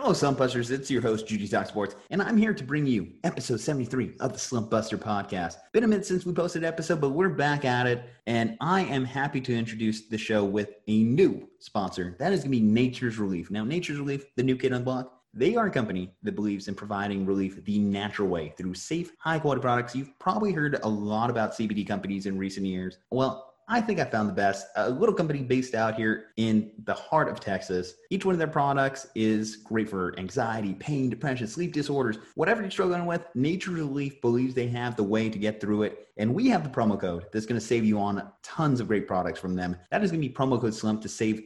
Hello, Slumpbusters. It's your host, Judy Talk Sports, and I'm here to bring you episode 73 of the Slumpbuster podcast. Been a minute since we posted an episode, but we're back at it, and I am happy to introduce the show with a new sponsor. That is going to be Nature's Relief. Now, Nature's Relief, the new kid on the block, they are a company that believes in providing relief the natural way through safe, high-quality products. You've probably heard a lot about CBD companies in recent years. Well, I think I found the best. A little company based out here in the heart of Texas. Each one of their products is great for anxiety, pain, depression, sleep disorders. Whatever you're struggling with, Nature's Relief believes they have the way to get through it. And we have the promo code that's going to save you on tons of great products from them. That is going to be promo code SLUMP to save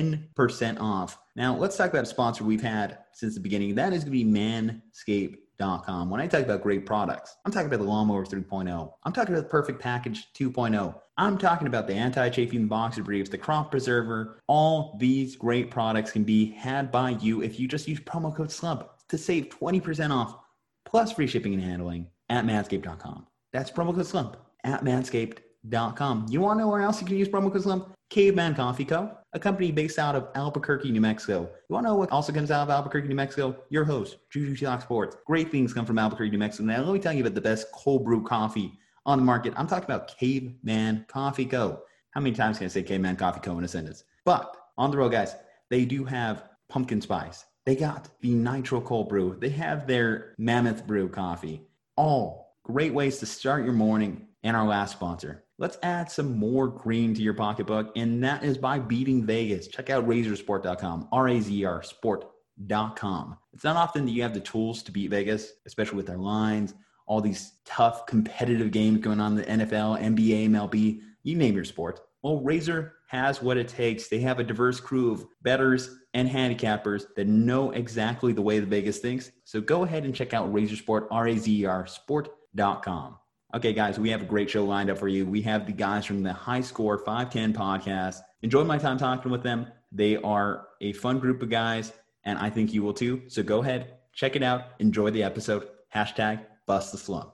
10% off. Now, let's talk about a sponsor we've had since the beginning. That is going to be Manscaped.com. When I talk about great products, I'm talking about the Lawnmower 3.0. I'm talking about the Perfect Package 2.0. I'm talking about the anti-chafing boxer briefs, the crop preserver. All these great products can be had by you if you just use promo code SLUMP to save 20% off plus free shipping and handling at Manscaped.com. That's promo code SLUMP at Manscaped.com. You want to know where else you can use promo code SLUMP? Caveman Coffee Co., a company based out of Albuquerque, New Mexico. You want to know what also comes out of Albuquerque, New Mexico? Your host, Juju Talk Sports. Great things come from Albuquerque, New Mexico. Now, let me tell you about the best cold brew coffee on the market. I'm talking about Caveman Coffee Co. How many times can I say Caveman Coffee Co. in a sentence? But on the road, guys, they do have pumpkin spice. They got the nitro cold brew. They have their mammoth brew coffee. All great ways to start your morning. And our last sponsor. Let's add some more green to your pocketbook, and that is by beating Vegas. Check out razorsport.com, R-A-Z-R sport.com. It's not often that you have the tools to beat Vegas, especially with their lines, all these tough competitive games going on in the NFL, NBA, MLB, you name your sport. Well, Razor has what it takes. They have a diverse crew of bettors and handicappers that know exactly the way the Vegas thinks. So go ahead and check out Razorsport, R-A-Z-R sport.com. Okay, guys, we have a great show lined up for you. We have the guys from the High Score 510 podcast. Enjoyed my time talking with them. They are a fun group of guys, and I think you will too. So go ahead, check it out. Enjoy the episode. Hashtag Bust the Slump.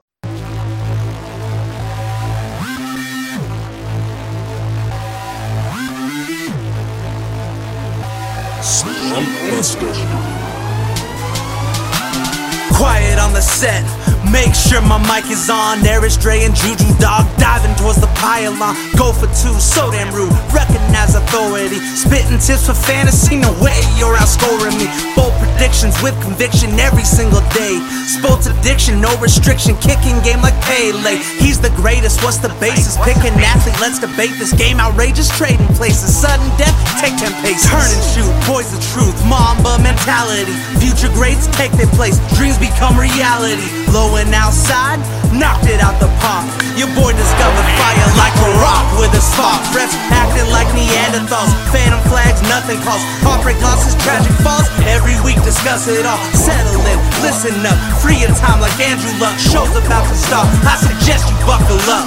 Quiet on the set. Make sure my mic is on. Eric Dre and Juju Dog diving towards the pylon. Go for two, so damn rude. Recognize authority. Spitting tips for fantasy. No way you're outscoring me. Bold predictions with conviction every single day. Sports addiction, no restriction. Kicking game like Pele. He's the greatest. What's the basis? Pick an athlete. Let's debate this game. Outrageous trading places. Sudden death. Take 10 paces. Turn and shoot. Boys the truth. Mamba mentality. Future greats take their place. Dreams become reality. Low and outside, knocked it out the park. Your boy discovered fire like a rock with a spark. Refs acting like Neanderthals. Phantom flags, nothing calls. Heartbreak losses, tragic falls. Every week discuss it all. Settle in, listen up. Free your time like Andrew Luck. Show's about to start. I suggest you buckle up.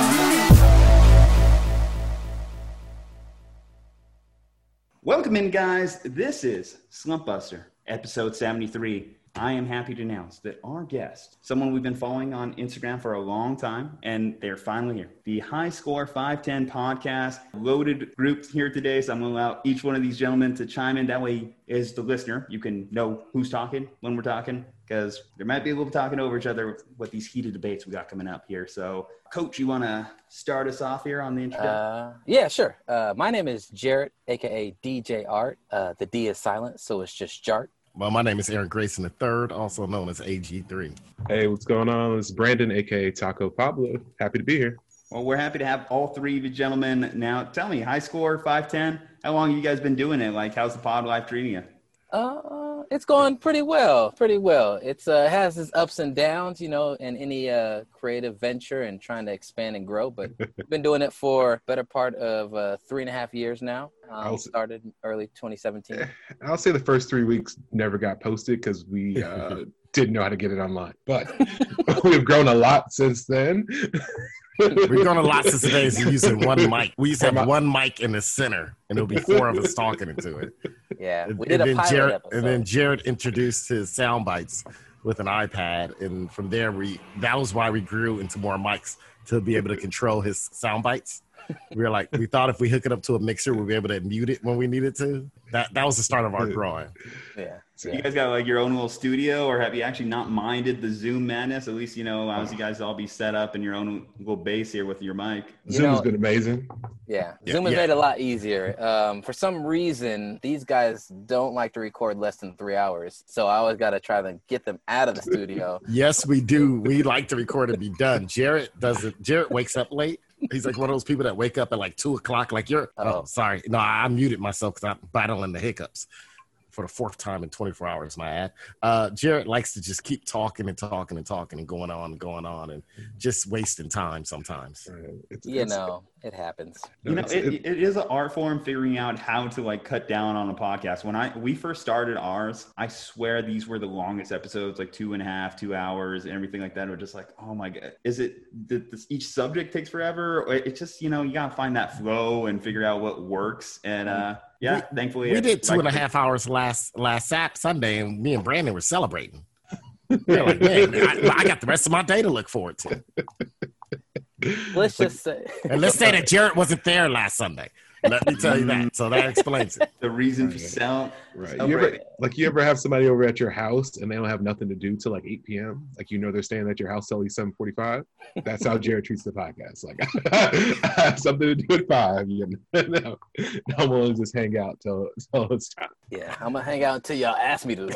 Welcome in, guys. This is Slumpbuster, episode 73. I am happy to announce that our guest, someone we've been following on Instagram for a long time, and they're finally here. The High Score 510 podcast, loaded group here today, so I'm going to allow each one of these gentlemen to chime in. That way, as the listener, you can know who's talking when we're talking, because there might be a little talking over each other with these heated debates we got coming up here. So, Coach, you want to start us off here on the introduction? Yeah, sure. My name is Jarrett, a.k.a. DJ Art. The D is silent, so it's just Jart. Well, my name is Aaron Grayson III, also known as AG3. Hey, what's going on? It's Brandon, a.k.a. Taco Pablo. Happy to be here. Well, we're happy to have all three of you gentlemen. Now, tell me, High Score 510, how long have you guys been doing it? Like, how's the pod life treating you? It's going pretty well. It's has its ups and downs, you know, in any creative venture and trying to expand and grow. But we've been doing it for better part of 3.5 years now. Started early 2017. I'll say the first 3 weeks never got posted because we didn't know how to get it online. But we've grown a lot since then. We've grown a lot since the days of using one mic. We used to have one mic in the center, and there'll be 4 of us talking into it. Yeah, we did a pilot episode. And then Jared introduced his sound bites with an iPad, and from there, that was why we grew into more mics to be able to control his sound bites. We thought if we hook it up to a mixer, we'd be able to mute it when we needed to. That was the start of our growing. Yeah. So you guys got like your own little studio, or have you actually not minded the Zoom madness? At least, allows you guys to all be set up in your own little base here with your mic. Zoom has been amazing. Yeah, Zoom has made it a lot easier. For some reason, these guys don't like to record less than 3 hours. So I always got to try to get them out of the studio. Yes, we do. We like to record and be done. Jarrett doesn't. Jarrett wakes up late. He's like one of those people that wake up at like 2 o'clock. Like sorry. No, I muted myself because I'm battling the hiccups for the 4th time in 24 hours, my ad. Jarrett likes to just keep talking and talking and talking and going on and just wasting time sometimes. Right. It happens. It is an art form figuring out how to like cut down on a podcast. When we first started ours, I swear these were the longest episodes, like 2.5, 2 hours and everything like that. We're just like, oh my God, is it each subject takes forever? Or it's just, you gotta find that flow and figure out what works. And thankfully we did 2.5 hours last Sunday, and me and Brandon were celebrating. We're like, man, I got the rest of my day to look forward to. Let's just say, and let's say that Jarrett wasn't there last Sunday. Let me tell you that. So that explains it. The reason for sound. Right. You ever have somebody over at your house and they don't have nothing to do till like 8 p.m.? Like, they're staying at your house till like 7:45. That's how Jared treats the podcast. Like, I have something to do at 5. No, I'm willing to just hang out till it's time. Yeah, I'm gonna hang out until y'all ask me to.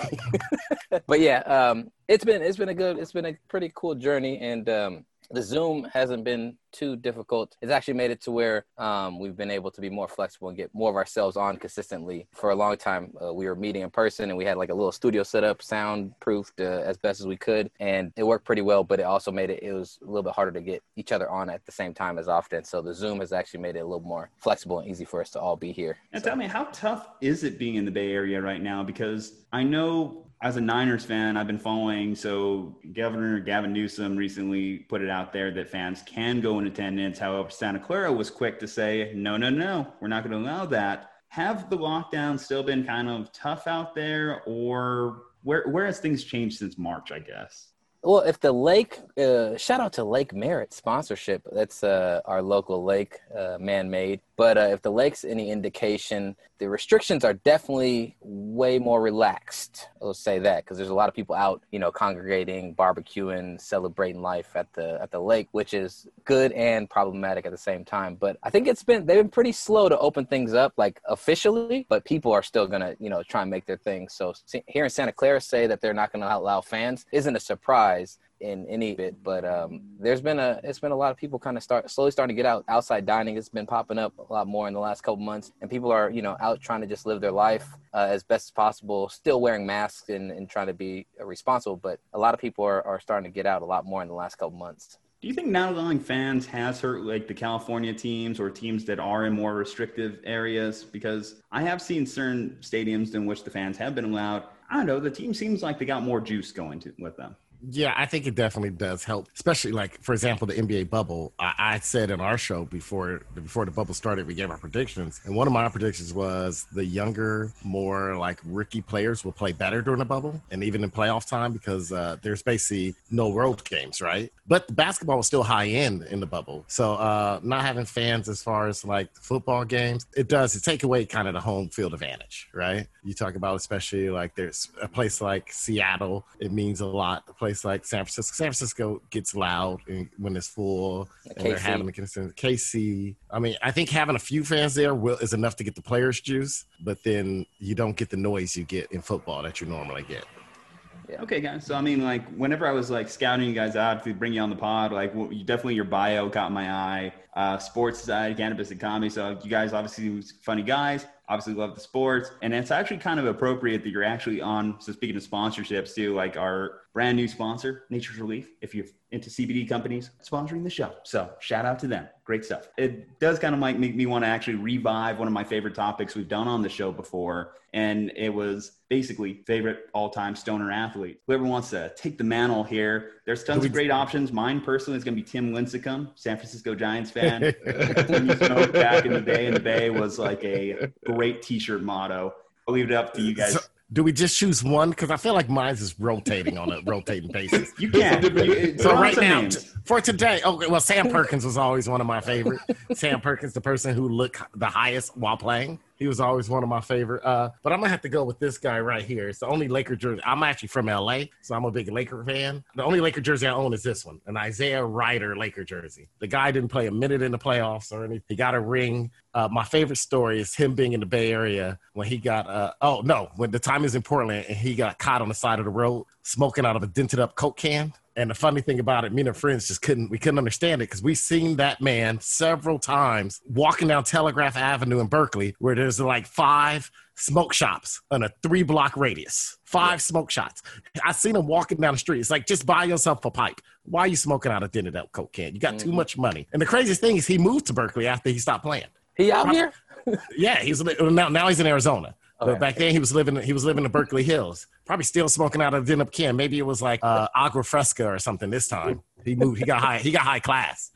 But yeah, it's been a pretty cool journey, and the Zoom hasn't been too difficult. It's actually made it to where we've been able to be more flexible and get more of ourselves on consistently. For a long time, we were meeting in person, and we had like a little studio set up, soundproofed as best as we could, and it worked pretty well. But it also made it was a little bit harder to get each other on at the same time as often. So the Zoom has actually made it a little more flexible and easy for us to all be here. And tell me, how tough is it being in the Bay Area right now? Because I know, as a Niners fan, I've been following. So Governor Gavin Newsom recently put it out there that fans can go in attendance. However, Santa Clara was quick to say, no, we're not going to allow that. Have the lockdowns still been kind of tough out there, or where has things changed since March, I guess? Well, if the lake, shout out to Lake Merritt sponsorship. That's our local lake, man-made. But if the lake's any indication, the restrictions are definitely way more relaxed. I'll say that, because there's a lot of people out, congregating, barbecuing, celebrating life at the lake, which is good and problematic at the same time. But I think they've been pretty slow to open things up, like officially, but people are still gonna, try and make their thing. So hearing Santa Clara say that they're not gonna allow fans isn't a surprise in any bit, but it's been a lot of people kind of slowly starting to get out. Outside dining has been popping up a lot more in the last couple months, and people are out trying to just live their life as best as possible, still wearing masks and trying to be responsible. But a lot of people are starting to get out a lot more in the last couple months. Do you think not allowing fans has hurt like the California teams or teams that are in more restrictive areas? Because I have seen certain stadiums in which the fans have been allowed. I don't know, the team seems like they got more juice going with them. Yeah, I think it definitely does help, especially like, for example, the NBA bubble. I said in our show before the bubble started, we gave our predictions. And one of my predictions was the younger, more like rookie players will play better during the bubble and even in playoff time, because there's basically no road games, right? But the basketball was still high end in the bubble. So not having fans as far as like football games, it take away kind of the home field advantage, right? You talk about, especially like there's a place like Seattle, it means a lot. A place like San Francisco gets loud when it's full, and they're having the consent. KC, I mean, I think having a few fans there is enough to get the players juice, but then you don't get the noise you get in football that you normally get. Yeah. Okay, guys. So, I mean, like, whenever I was, like, scouting you guys out to bring you on the pod, like, definitely your bio caught my eye. Sports side, cannabis and comedy. So, you guys obviously funny guys, obviously love the sports. And it's actually kind of appropriate that you're actually on, so speaking of sponsorships too, like our brand new sponsor, Nature's Relief, if you're into CBD companies, sponsoring the show. So, shout out to them. Great stuff. It does kind of like make me want to actually revive one of my favorite topics we've done on the show before. And it was basically favorite all-time stoner athlete. Whoever wants to take the mantle here, there's tons of great options. Mine personally is going to be Tim Lincecum, San Francisco Giants fan. Tim smoked back in the day in the Bay was like a great t-shirt motto. I'll leave it up to you guys. So, do we just choose one? Because I feel like mine's is rotating on a rotating basis. You can. So right now, For today, okay. Well, Sam Perkins was always one of my favorite. Sam Perkins, the person who looked the highest while playing, he was always one of my favorite. But I'm gonna have to go with this guy right here. It's the only Laker jersey. I'm actually from LA, so I'm a big Laker fan. The only Laker jersey I own is this one, an Isaiah Ryder Laker jersey. The guy didn't play a minute in the playoffs or anything. He got a ring. My favorite story is him being in the Bay Area when he got. When the time is in Portland and he got caught on the side of the road smoking out of a dented up Coke can. And the funny thing about it, me and our friends just couldn't understand it because we've seen that man several times walking down Telegraph Avenue in Berkeley where there's like 5 smoke shops on a 3-block radius. 5 smoke shops. I seen him walking down the street. It's like, just buy yourself a pipe. Why are you smoking out a dented up Coke can? You got too much money. And the craziest thing is he moved to Berkeley after he stopped playing. He out here? Yeah, now he's in Arizona. Okay. But back then he was living in Berkeley Hills. Probably still smoking out of a dented up can. Maybe it was like Agua Fresca or something this time. He moved. He got high class.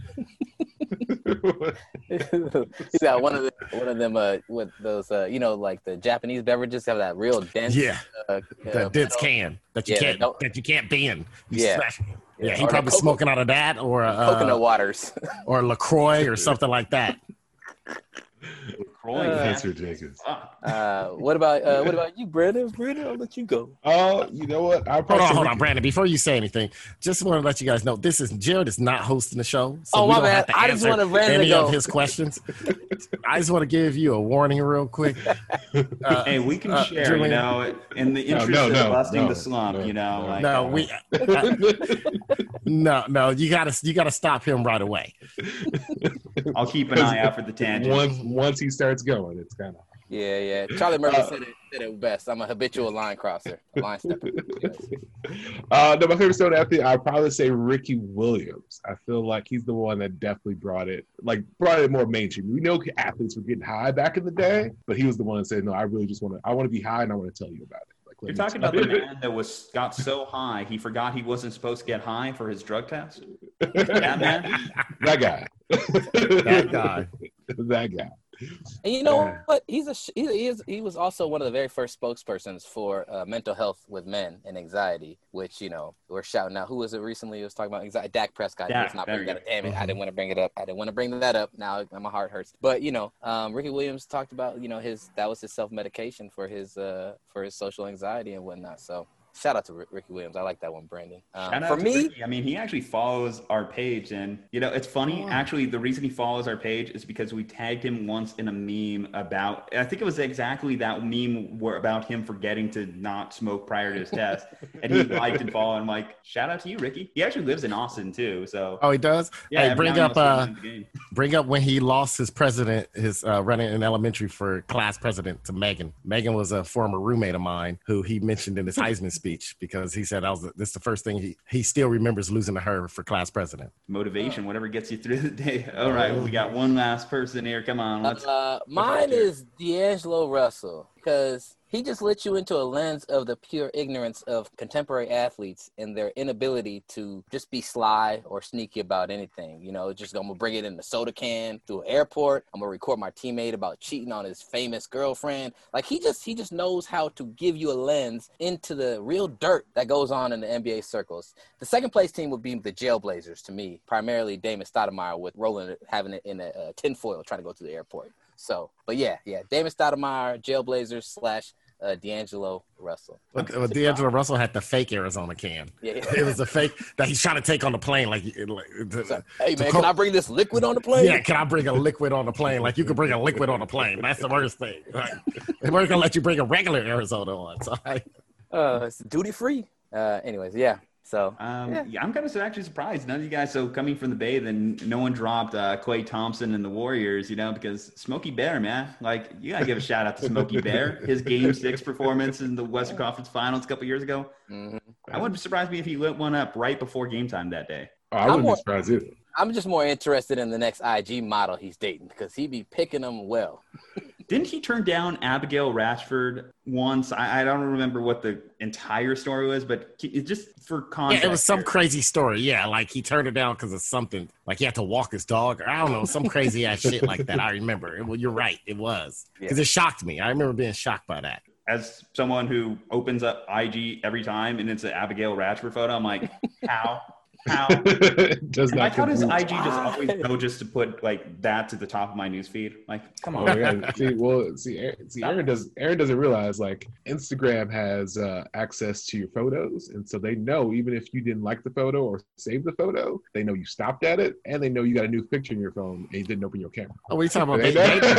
He's got one of them with those like the Japanese beverages have that real dense the dense can that you can't bend. Yeah, he probably smoking out of that or coconut waters or LaCroix or something like that. That's ridiculous. What about you, Brandon? Brandon, I'll let you go. Oh, you know what? Hold on, Brandon. Before you say anything, just want to let you guys know Jared is not hosting the show. So my bad. I just want to any of his questions. I just want to give you a warning real quick. Hey, we can share, Julian, in the interest of busting the slump, you gotta stop him right away. I'll keep an eye out for the tangent. Once he starts going, it's kind of yeah. Charlie Murphy said it best. I'm a habitual line crosser, line stepper. My favorite Stone athlete, I'd probably say Ricky Williams. I feel like he's the one that definitely brought it more mainstream. We know athletes were getting high back in the day, but he was the one that said, "No, I really just I want to be high, and I want to tell you about it." You're talking about the man that got so high he forgot he wasn't supposed to get high for his drug test. That man, that guy, that guy. And you know what? He was also one of the very first spokespersons for mental health with men and anxiety, which we're shouting out. Who was it recently? He was talking about anxiety. Dak Prescott. Damn it! I didn't want to bring it up. I didn't want to bring that up. Now my heart hurts. But Ricky Williams talked about that was his self medication for his social anxiety and whatnot. So. Shout out to Ricky Williams. I like that one, Brandon. For me, Ricky. I mean, he actually follows our page, and it's funny. Actually, the reason he follows our page is because we tagged him once in a meme about. I think it was exactly that meme about him forgetting to not smoke prior to his test, and he liked and followed. I'm like, shout out to you, Ricky. He actually lives in Austin too. So. Oh, he does. Yeah. Hey, bring up when he lost his running in elementary for class president to Megan. Megan was a former roommate of mine who he mentioned in his Heisman speech because he said this is the first thing he still remembers losing to her for class president. Motivation, whatever gets you through the day. All right, we got one last person here. Come on. Mine is D'Angelo Russell because he just let you into a lens of the pure ignorance of contemporary athletes and their inability to just be sly or sneaky about anything. I'm gonna bring it in the soda can through an airport. I'm gonna record my teammate about cheating on his famous girlfriend. Like he just knows how to give you a lens into the real dirt that goes on in the NBA circles. The second place team would be the Jailblazers to me, primarily Damon Stoudemire with having it in a tinfoil trying to go to the airport. So, but yeah, Damon Stoudemire, Jailblazers / D'Angelo Russell. But D'Angelo Russell had the fake Arizona can. Yeah. It was a fake that he's trying to take on the plane. Hey, man, can I bring this liquid on the plane? Yeah, can I bring a liquid on the plane? Like, you can bring a liquid on the plane. That's the worst thing. Right? They weren't going to let you bring a regular Arizona on. So it's duty free. Anyways, yeah. So yeah, I'm kind of actually surprised. None of you guys. So coming from the Bay, then no one dropped Klay Thompson and the Warriors, because Smokey Bear, man, like you gotta give a shout out to Smokey Bear. His Game 6 performance in the Western Conference Finals a couple years ago. Mm-hmm. I wouldn't surprise me if he lit one up right before game time that day. Oh, I wouldn't be surprised either. I'm just more interested in the next IG model he's dating because he be picking them well. Didn't he turn down Abigail Rashford once? I don't remember what the entire story was, but it just for context. Yeah, it was some crazy story. Yeah, like he turned it down because of something. Like he had to walk his dog. Or I don't know, some crazy ass shit like that. I remember. Well, you're right. It was. Because it shocked me. I remember being shocked by that. As someone who opens up IG every time and it's an Abigail Rashford photo, I'm like, how? how Does not how does compute. IG just always know just to put like that to the top of my newsfeed? Like, come on. Oh, yeah. Aaron doesn't realize like Instagram has access to your photos, and so they know even if you didn't like the photo or save the photo, they know you stopped at it, and they know you got a new picture in your phone and you didn't open your camera. Oh, what are you talking about?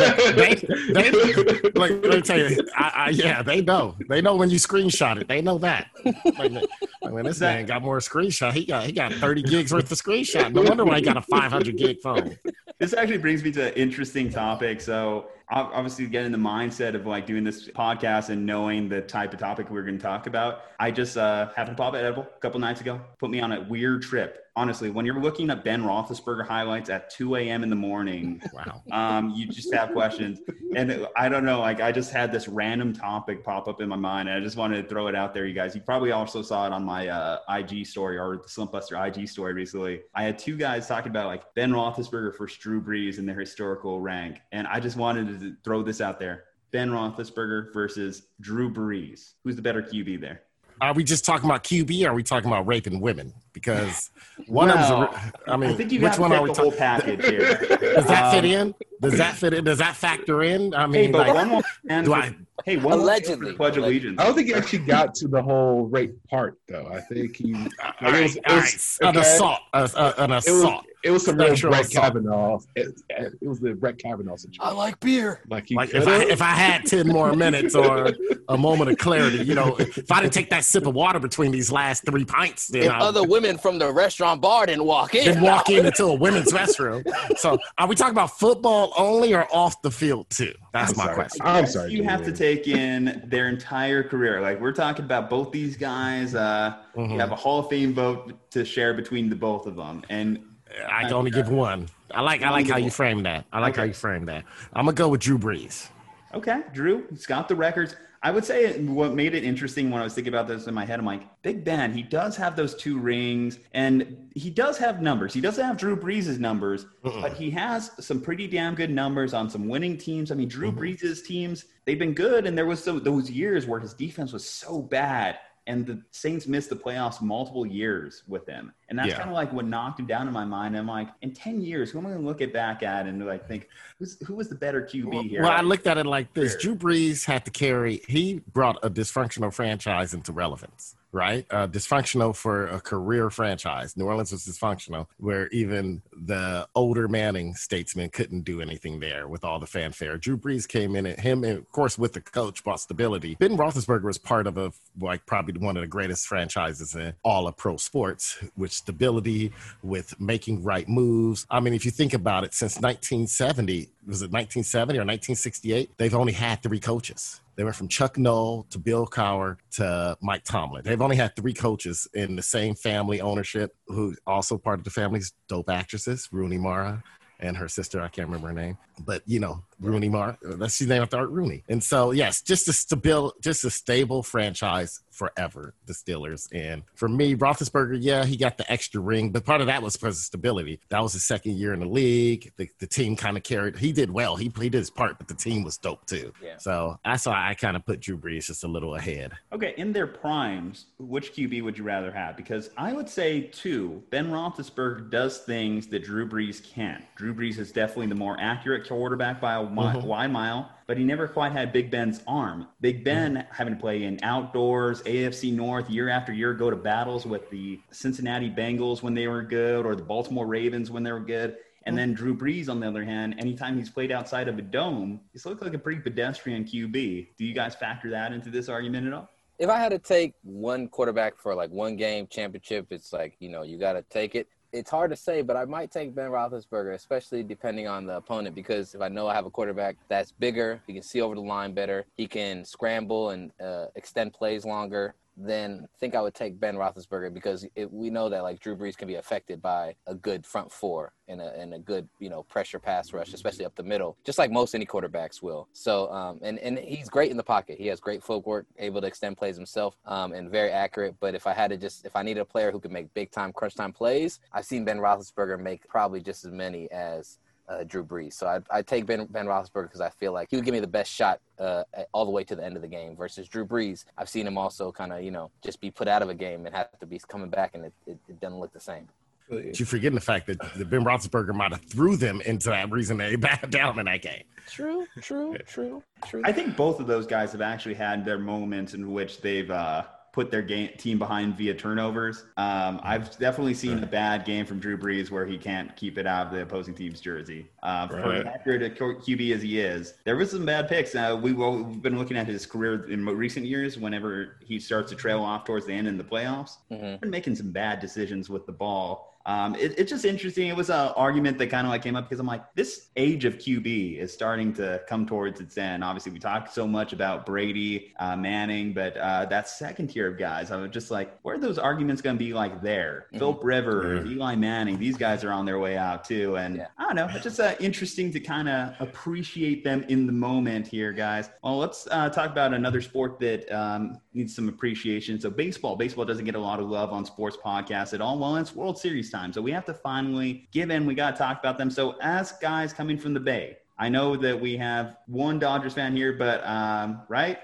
They Like, let me tell you, yeah, they know. They know when you screenshot it. They know that. Like when this man got more screenshot, he got 30 gigs worth of screenshot. No wonder why he got a 500 gig phone. This actually brings me to an interesting topic. So obviously getting the mindset of like doing this podcast and knowing the type of topic we're going to talk about. I just happened to pop at Edible a couple nights ago, put me on a weird trip. Honestly, when you're looking at Ben Roethlisberger highlights at 2 a.m. in the morning, wow, you just have questions. And I don't know, like I just had this random topic pop up in my mind, and I just wanted to throw it out there, you guys. You probably also saw it on my IG story or the Slumpbuster IG story recently. I had two guys talking about like Ben Roethlisberger versus Drew Brees in their historical rank, and I just wanted to throw this out there: Ben Roethlisberger versus Drew Brees. Who's the better QB there? Are we just talking about QB or are we talking about raping women? Because one of them's I think you which have to one take are we the whole package here. Does that fit in? Does that fit in? Does that factor in? I mean, Hey, but like, one more man do for- I- Hey, one Allegedly. more Pledge Allegiance. I don't think he actually got to the whole rape part, though. I think he. all right, an assault, an assault. It was some real Sexual Brett assault. Kavanaugh. It was the Brett Kavanaugh situation. I like beer. Like he Like could if I had 10 more minutes or a moment of clarity, you know, if I didn't take that sip of water between these last 3 pints, then If I other women from the restaurant bar didn't walk in. then walk into a women's restroom. So are we talking about football only or off the field too? That's my question. I'm sorry. You have to Julian. take in their entire career. Like we're talking about both these guys. You have a Hall of Fame vote to share between the both of them, and I can only give one. I like how you frame that. I like how you frame that. I'm gonna go with Drew Brees. okay, Drew, he's got the records. I would say what made it interesting when I was thinking about this in my head, I'm like, Big Ben, he does have those 2 rings, and he does have numbers. He doesn't have Drew Brees' numbers, but he has some pretty damn good numbers on some winning teams. I mean, Drew Brees' teams, they've been good, and there was those years where his defense was so bad, and the Saints missed the playoffs multiple years with him. And that's kind of like what knocked him down in my mind. I'm like, in 10 years, who am I going to look back at and like think, who was the better QB here? Well, I looked at it like this. Drew Brees had to he brought a dysfunctional franchise into relevance, right? Dysfunctional for a career franchise. New Orleans was dysfunctional, where even the older Manning statesmen couldn't do anything there with all the fanfare. Drew Brees came in, and of course, with the coach, brought stability. Ben Roethlisberger was part of probably one of the greatest franchises in all of pro sports, with stability, with making right moves. I mean, if you think about it, since 1970, was it 1970 or 1968? They've only had 3 coaches. They went from Chuck Noll to Bill Cowher to Mike Tomlin. They've only had 3 coaches in the same family ownership, who also part of the family's dope actresses, Rooney Mara and her sister, I can't remember her name, but you know, Rooney Mara, that's his name after Art Rooney. And so, yes, just a stable franchise forever, the Steelers. And for me, Roethlisberger, yeah, he got the extra ring, but part of that was because of stability. That was his second year in the league. The team kind of carried. He did well. He did his part, but the team was dope too. Yeah. So that's why I kind of put Drew Brees just a little ahead. Okay, in their primes, which QB would you rather have? Because I would say 2. Ben Roethlisberger does things that Drew Brees can't. Drew Brees is definitely the more accurate quarterback by a wide mile, but he never quite had Big Ben's arm. Big Ben having to play in outdoors, AFC North year after year, go to battles with the Cincinnati Bengals when they were good, or the Baltimore Ravens when they were good. And then Drew Brees, on the other hand, anytime he's played outside of a dome, he's looked like a pretty pedestrian QB. Do you guys factor that into this argument at all? If I had to take one quarterback for like one game championship, it's like, you know, you got to take it. It's hard to say, but I might take Ben Roethlisberger, especially depending on the opponent, because if I know I have a quarterback that's bigger, he can see over the line better, he can scramble and extend plays longer, then I think I would take Ben Roethlisberger, because we know that like Drew Brees can be affected by a good front four and a good, you know, pressure pass rush, especially up the middle, just like most any quarterbacks will. So and he's great in the pocket. He has great footwork, able to extend plays himself, and very accurate. But if I needed a player who could make big time crunch time plays, I've seen Ben Roethlisberger make probably just as many as Drew Brees. So I'd take Ben Roethlisberger because I feel like he would give me the best shot all the way to the end of the game, versus Drew Brees. I've seen him also kind of, you know, just be put out of a game and have to be coming back, and it doesn't look the same. But you're forgetting the fact that Ben Roethlisberger might have threw them into that reason they backed down in that game. True. I think both of those guys have actually had their moments in which they've put their team behind via turnovers. I've definitely seen a bad game from Drew Brees where he can't keep it out of the opposing team's jersey. For as accurate a QB as he is, there was some bad picks. We've been looking at his career in recent years. Whenever he starts to trail off towards the end in the playoffs, he's been making some bad decisions with the ball. It's just interesting. It was an argument that kind of like came up because I'm like, this age of QB is starting to come towards its end. Obviously, we talked so much about Brady, Manning, but that second tier of guys, I was just like, where are those arguments going to be like there? Philip Rivers, Eli Manning, these guys are on their way out too. And I don't know, it's just interesting to kind of appreciate them in the moment here, guys. Well, let's talk about another sport that needs some appreciation. So baseball doesn't get a lot of love on sports podcasts at all. Well, it's World Series time. So we have to finally give in. We got to talk about them. So as guys coming from the Bay, I know that we have one Dodgers fan here, but right.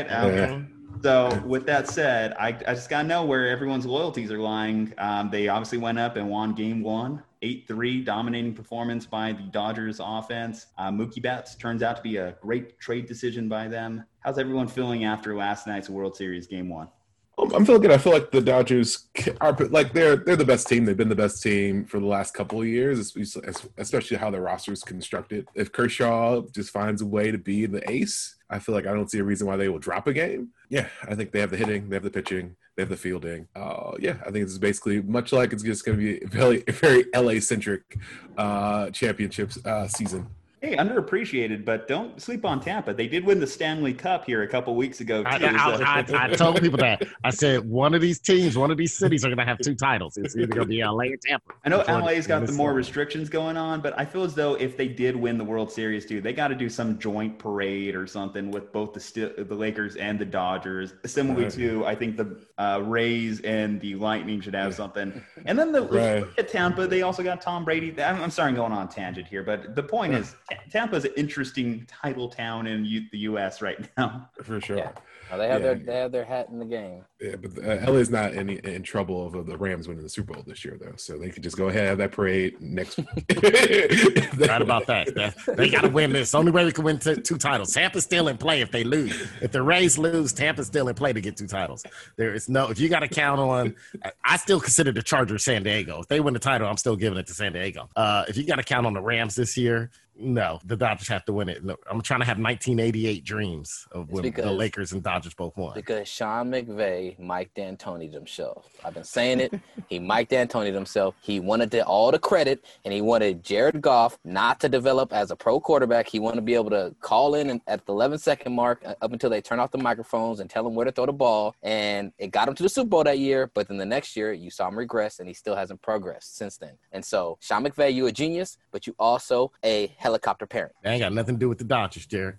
So with that said, I just got to know where everyone's loyalties are lying. They obviously went up and won game 1, 8-3, dominating performance by the Dodgers offense. Mookie Betts turns out to be a great trade decision by them. How's everyone feeling after last night's World Series game 1? I'm feeling good. I feel like the Dodgers are like they're the best team. They've been the best team for the last couple of years, especially how their roster is constructed. If Kershaw just finds a way to be the ace, I feel like I don't see a reason why they will drop a game. Yeah, I think they have the hitting, they have the pitching, they have the fielding. I think it's basically much like it's just going to be a very LA-centric championships season. Hey, underappreciated, but don't sleep on Tampa. They did win the Stanley Cup here a couple weeks ago, too. I told people that. I said one of these teams, one of these cities are going to have 2 titles. It's either going to be LA or Tampa. I know LA's got the more restrictions going on, but I feel as though if they did win the World Series, too, they got to do some joint parade or something with both the Lakers and the Dodgers. Similarly to, I think, the Rays and the Lightning should have something. And then at Tampa, they also got Tom Brady. I'm sorry I'm going on a tangent here, but the point is, Tampa's an interesting title town in the U.S. right now. For sure. Yeah. Well, they have their hat in the game. Yeah, but LA's not in trouble of the Rams winning the Super Bowl this year, though. So they could just go ahead and have that parade next week. Right about that. They got to win this. The only way we can win 2 titles. Tampa's still in play if they lose. If the Rays lose, Tampa's still in play to get 2 titles. There is no – if you got to count on – I still consider the Chargers San Diego. If they win the title, I'm still giving it to San Diego. If you got to count on the Rams this year – no, the Dodgers have to win it. No, I'm trying to have 1988 dreams of when the Lakers and Dodgers both won. Because Sean McVay Mike D'Antoni'd himself. I've been saying it. He Mike D'Antoni'd himself. He wanted all the credit, and he wanted Jared Goff not to develop as a pro quarterback. He wanted to be able to call in at the 11-second mark up until they turn off the microphones and tell him where to throw the ball. And it got him to the Super Bowl that year, but then the next year you saw him regress, and he still hasn't progressed since then. And so, Sean McVay, you a genius, but you also a helicopter parent. That ain't got nothing to do with the Dodgers, Jared.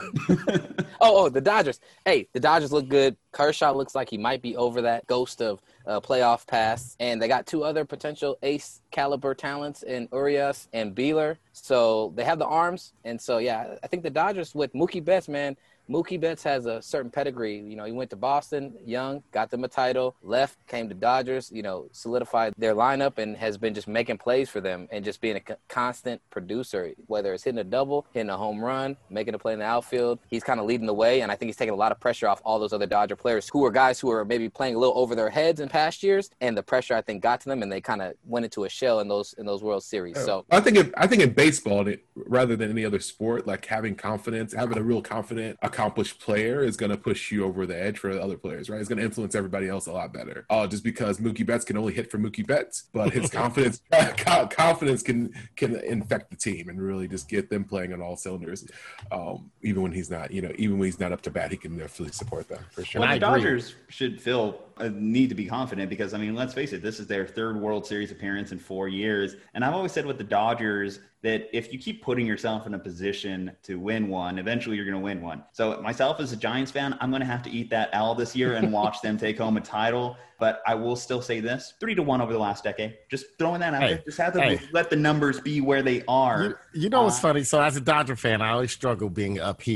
The Dodgers. Hey, the Dodgers look good. Kershaw looks like he might be over that ghost of playoff pass. And they got 2 other potential ace caliber talents in Urias and Beeler. So they have the arms. And so, yeah, I think the Dodgers with Mookie Betts, man, Mookie Betts has a certain pedigree. You know, he went to Boston young, got them a title, left, came to Dodgers, solidified their lineup and has been just making plays for them and just being a constant producer, whether it's hitting a double, hitting a home run, making a play in the outfield. He's kind of leading the way, and I think he's taking a lot of pressure off all those other Dodger players who are guys who are maybe playing a little over their heads in past years, and the pressure, I think, got to them, and they kind of went into a shell in those World Series. So I think in baseball, rather than any other sport, like having confidence, having a real confident, accomplished player is going to push you over the edge for other players, right? It's going to influence everybody else a lot better. Just because Mookie Betts can only hit for Mookie Betts, but his confidence can infect the team and really just get them playing on all cylinders. Even when he's not up to bat, he can definitely support them for sure. Well, the Dodgers should feel a need to be confident because, I mean, let's face it, this is their 3rd World Series appearance in 4 years. And I've always said with the Dodgers that if you keep putting yourself in a position to win one, eventually you're going to win one. So myself as a Giants fan, I'm going to have to eat that L this year and watch them take home a title. But I will still say this, 3-1 over the last decade. Just throwing that out there. Just have to let the numbers be where they are. You know what's funny? So as a Dodger fan, I always struggle being up here.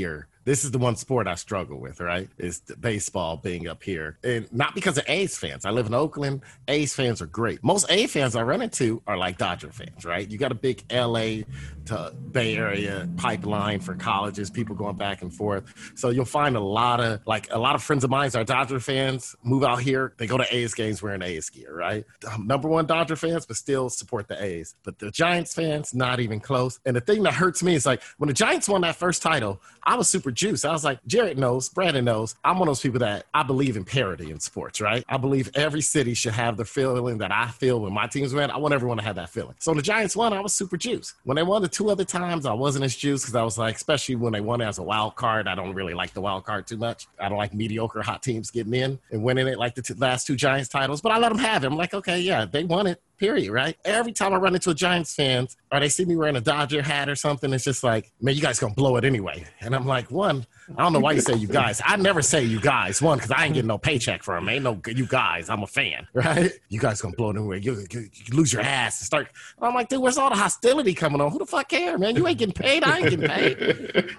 This is the one sport I struggle with, right? Is the baseball being up here. And not because of A's fans. I live in Oakland. A's fans are great. Most A fans I run into are like Dodger fans, right? You got a big LA to Bay Area pipeline for colleges, people going back and forth. So you'll find a lot of friends of mine are Dodger fans, move out here, they go to A's games wearing A's gear, right? Number one Dodger fans, but still support the A's. But the Giants fans, not even close. And the thing that hurts me is like when the Giants won that first title, I was super juiced. I was like, Jared knows, Brandon knows. I'm one of those people that I believe in parity in sports, right? I believe every city should have the feeling that I feel when my teams win. I want everyone to have that feeling. So when the Giants won, I was super juiced. When they won the 2 other times, I wasn't as juiced because I was like, especially when they won as a wild card, I don't really like the wild card too much. I don't like mediocre hot teams getting in and winning it like the last 2 Giants titles, but I let them have it. I'm like, okay, yeah, they won it. Period, right? Every time I run into a Giants fan or they see me wearing a Dodger hat or something, it's just like, man, you guys gonna blow it anyway. And I'm like, one, I don't know why you say you guys. I never say you guys. One, because I ain't getting no paycheck for them. Ain't no you guys. I'm a fan, right? You guys gonna blow it anyway. You lose your ass and start. I'm like, dude, where's all the hostility coming on? Who the fuck care, man? You ain't getting paid. I ain't getting paid.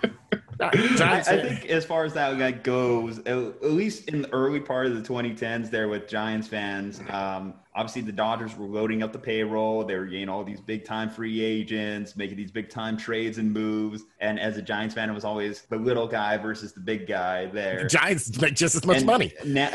I think as far as that guy goes, at least in the early part of the 2010s there with Giants fans, obviously the Dodgers were loading up the payroll. They were getting all these big-time free agents, making these big-time trades and moves. And as a Giants fan, it was always the little guy versus the big guy there. The Giants make just as much money.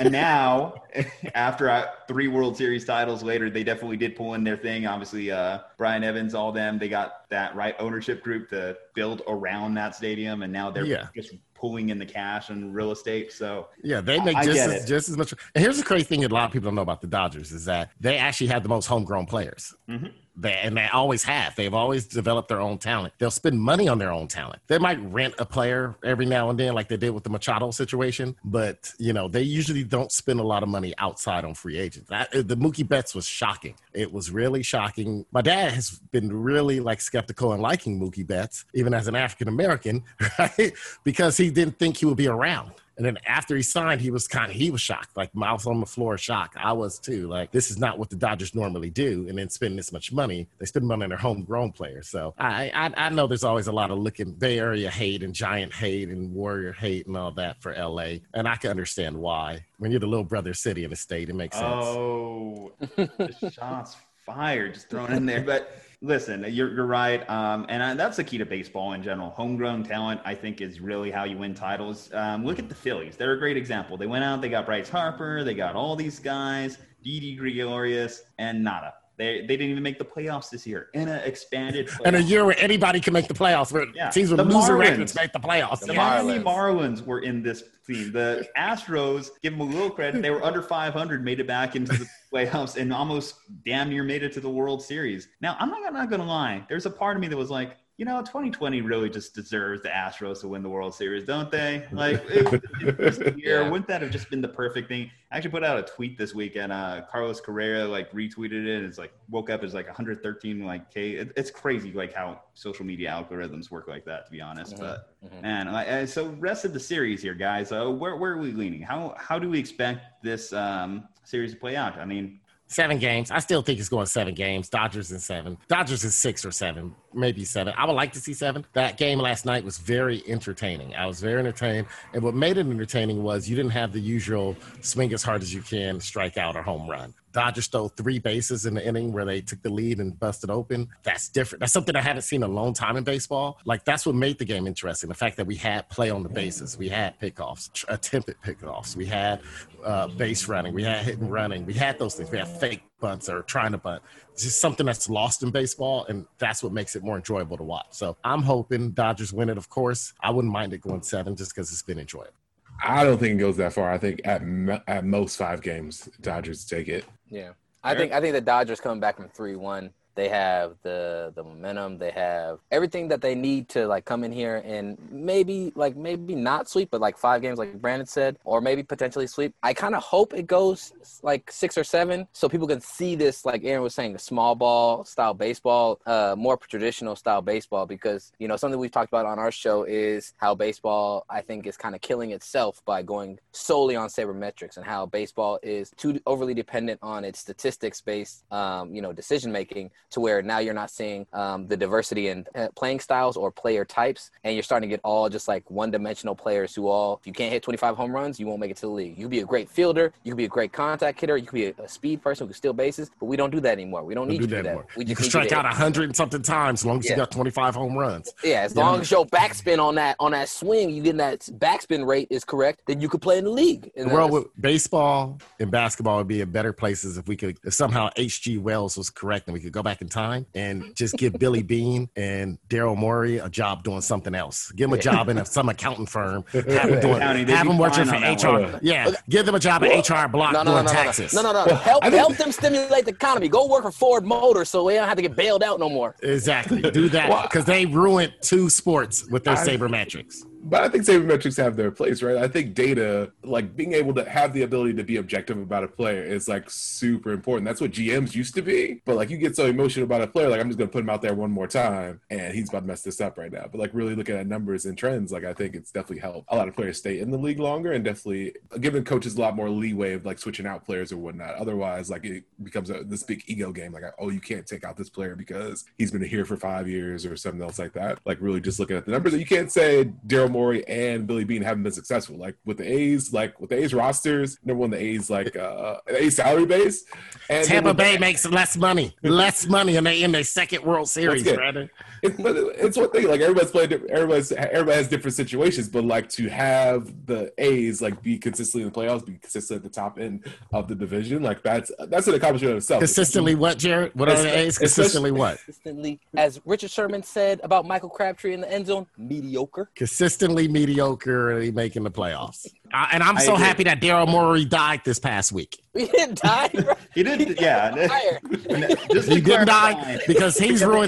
Now, after 3 World Series titles later, they definitely did pull in their thing. Obviously, Brian Evans, all them, they got that right ownership group to build around that stadium. And now they're just pulling in the cash and real estate. So yeah, they make just as much. And here's the crazy thing that a lot of people don't know about the Dodgers is that they actually have the most homegrown players. Mm-hmm. They always have. They've always developed their own talent. They'll spend money on their own talent. They might rent a player every now and then like they did with the Machado situation, but, they usually don't spend a lot of money outside on free agents. The Mookie Betts was shocking. It was really shocking. My dad has been really skeptical and liking Mookie Betts, even as an African-American, right? Because he didn't think he would be around. And then after he signed, he was shocked, like mouth on the floor shocked. I was too. Like, this is not what the Dodgers normally do. And then spend this much money. They spend money on their homegrown players. So I know there's always a lot of Bay Area hate and Giant hate and Warrior hate and all that for LA. And I can understand why. When you're the little brother city in the state, it makes sense. Oh, shots fired, just thrown in there. But listen, you're right. And that's the key to baseball in general. Homegrown talent, I think, is really how you win titles. Look at the Phillies. They're a great example. They went out, they got Bryce Harper, they got all these guys, Didi Gregorius, and nada. They didn't even make the playoffs this year in an expanded playoff. In a year where anybody can make the playoffs, where teams with loser records make the playoffs. The Miami Marlins were in this team. The Astros, give them a little credit, they were under 500, made it back into the playoffs, and almost damn near made it to the World Series. Now, I'm not going to lie. There's a part of me that was like, 2020 really just deserves the Astros to win the World Series, don't they? Like, wouldn't that have just been the perfect thing? I actually put out a tweet this week, and Carlos Carrera retweeted it. It's woke up as 113 K. It's crazy how social media algorithms work like that, to be honest. Mm-hmm. But man, so rest of the series here, guys. Where are we leaning? How do we expect this series to play out? I mean, 7 games. I still think it's going 7 games. Dodgers in 7. Dodgers in 6 or 7, maybe 7. I would like to see 7. That game last night was very entertaining. I was very entertained. And what made it entertaining was you didn't have the usual swing as hard as you can, strike out, or home run. Dodgers stole 3 bases in the inning where they took the lead and busted open. That's different. That's something I haven't seen in a long time in baseball. That's what made the game interesting. The fact that we had play on the bases. We had pickoffs, attempted pickoffs. We had base running. We had hit and running. We had those things. We had fake bunts or trying to bunt. It's just something that's lost in baseball, and that's what makes it more enjoyable to watch. So I'm hoping Dodgers win it, of course. I wouldn't mind it going 7 just because it's been enjoyable. I don't think it goes that far. I think at most 5 games, Dodgers take it. Yeah, I think the Dodgers coming back from 3-1. They have the momentum. They have everything that they need to come in here and maybe not sweep, but 5 games, like Brandon said, or maybe potentially sweep. I kind of hope it goes 6 or 7, so people can see this, like Aaron was saying, the small ball style baseball, more traditional style baseball, because something we've talked about on our show is how baseball, I think, is kind of killing itself by going solely on sabermetrics, and how baseball is too overly dependent on its statistics based decision making to where now you're not seeing the diversity in playing styles or player types, and you're starting to get all just like one-dimensional players who all, if you can't hit 25 home runs, you won't make it to the league. You can be a great fielder, you can be a great contact hitter, you can be a speed person who can steal bases, but we don't do that anymore. We don't need to do that anymore. You can strike out 100 and something times as long as you got 25 home runs. Yeah, as long as your backspin on that swing, you get that backspin rate is correct, then you could play in the league. And the world with baseball and basketball would be in better places if somehow H.G. Wells was correct and we could go back in time and just give Billy Beane and Daryl Morey a job doing something else. Give them a job in some accounting firm. Have them working for HR. Yeah, give them a job at HR Block doing taxes. No. Help them stimulate the economy. Go work for Ford Motors so we don't have to get bailed out no more. Exactly. Do that because they ruined 2 sports with their sabermetrics. But I think sabermetrics have their place, right? I think data, like being able to have the ability to be objective about a player is like super important. That's what GMs used to be. But like you get so emotional about a player, like I'm just going to put him out there one more time and he's about to mess this up right now. But like really looking at numbers and trends, like I think it's definitely helped a lot of players stay in the league longer and definitely giving coaches a lot more leeway of like switching out players or whatnot. Otherwise, like it becomes this big ego game. Like, oh, you can't take out this player because he's been here for 5 years or something else like that. Like really just looking at the numbers. You can't say Daryl Morey and Billy Beane haven't been successful. Like with the A's rosters, number one, the A's the A's salary base. And Tampa Bay makes less money, and they in their second World Series, rather. It's one thing. Like everybody has different situations, but like to have the A's like be consistently in the playoffs, be consistent at the top end of the division, like that's an accomplishment in itself. Consistently what, Jared? What are the A's? Consistently what? Consistently, as Richard Sherman said about Michael Crabtree in the end zone, mediocre. Consistently mediocre, making the playoffs. And I'm so happy that Daryl Morey died this past week. He didn't die. Right? He didn't. Yeah, he didn't die because he's ruined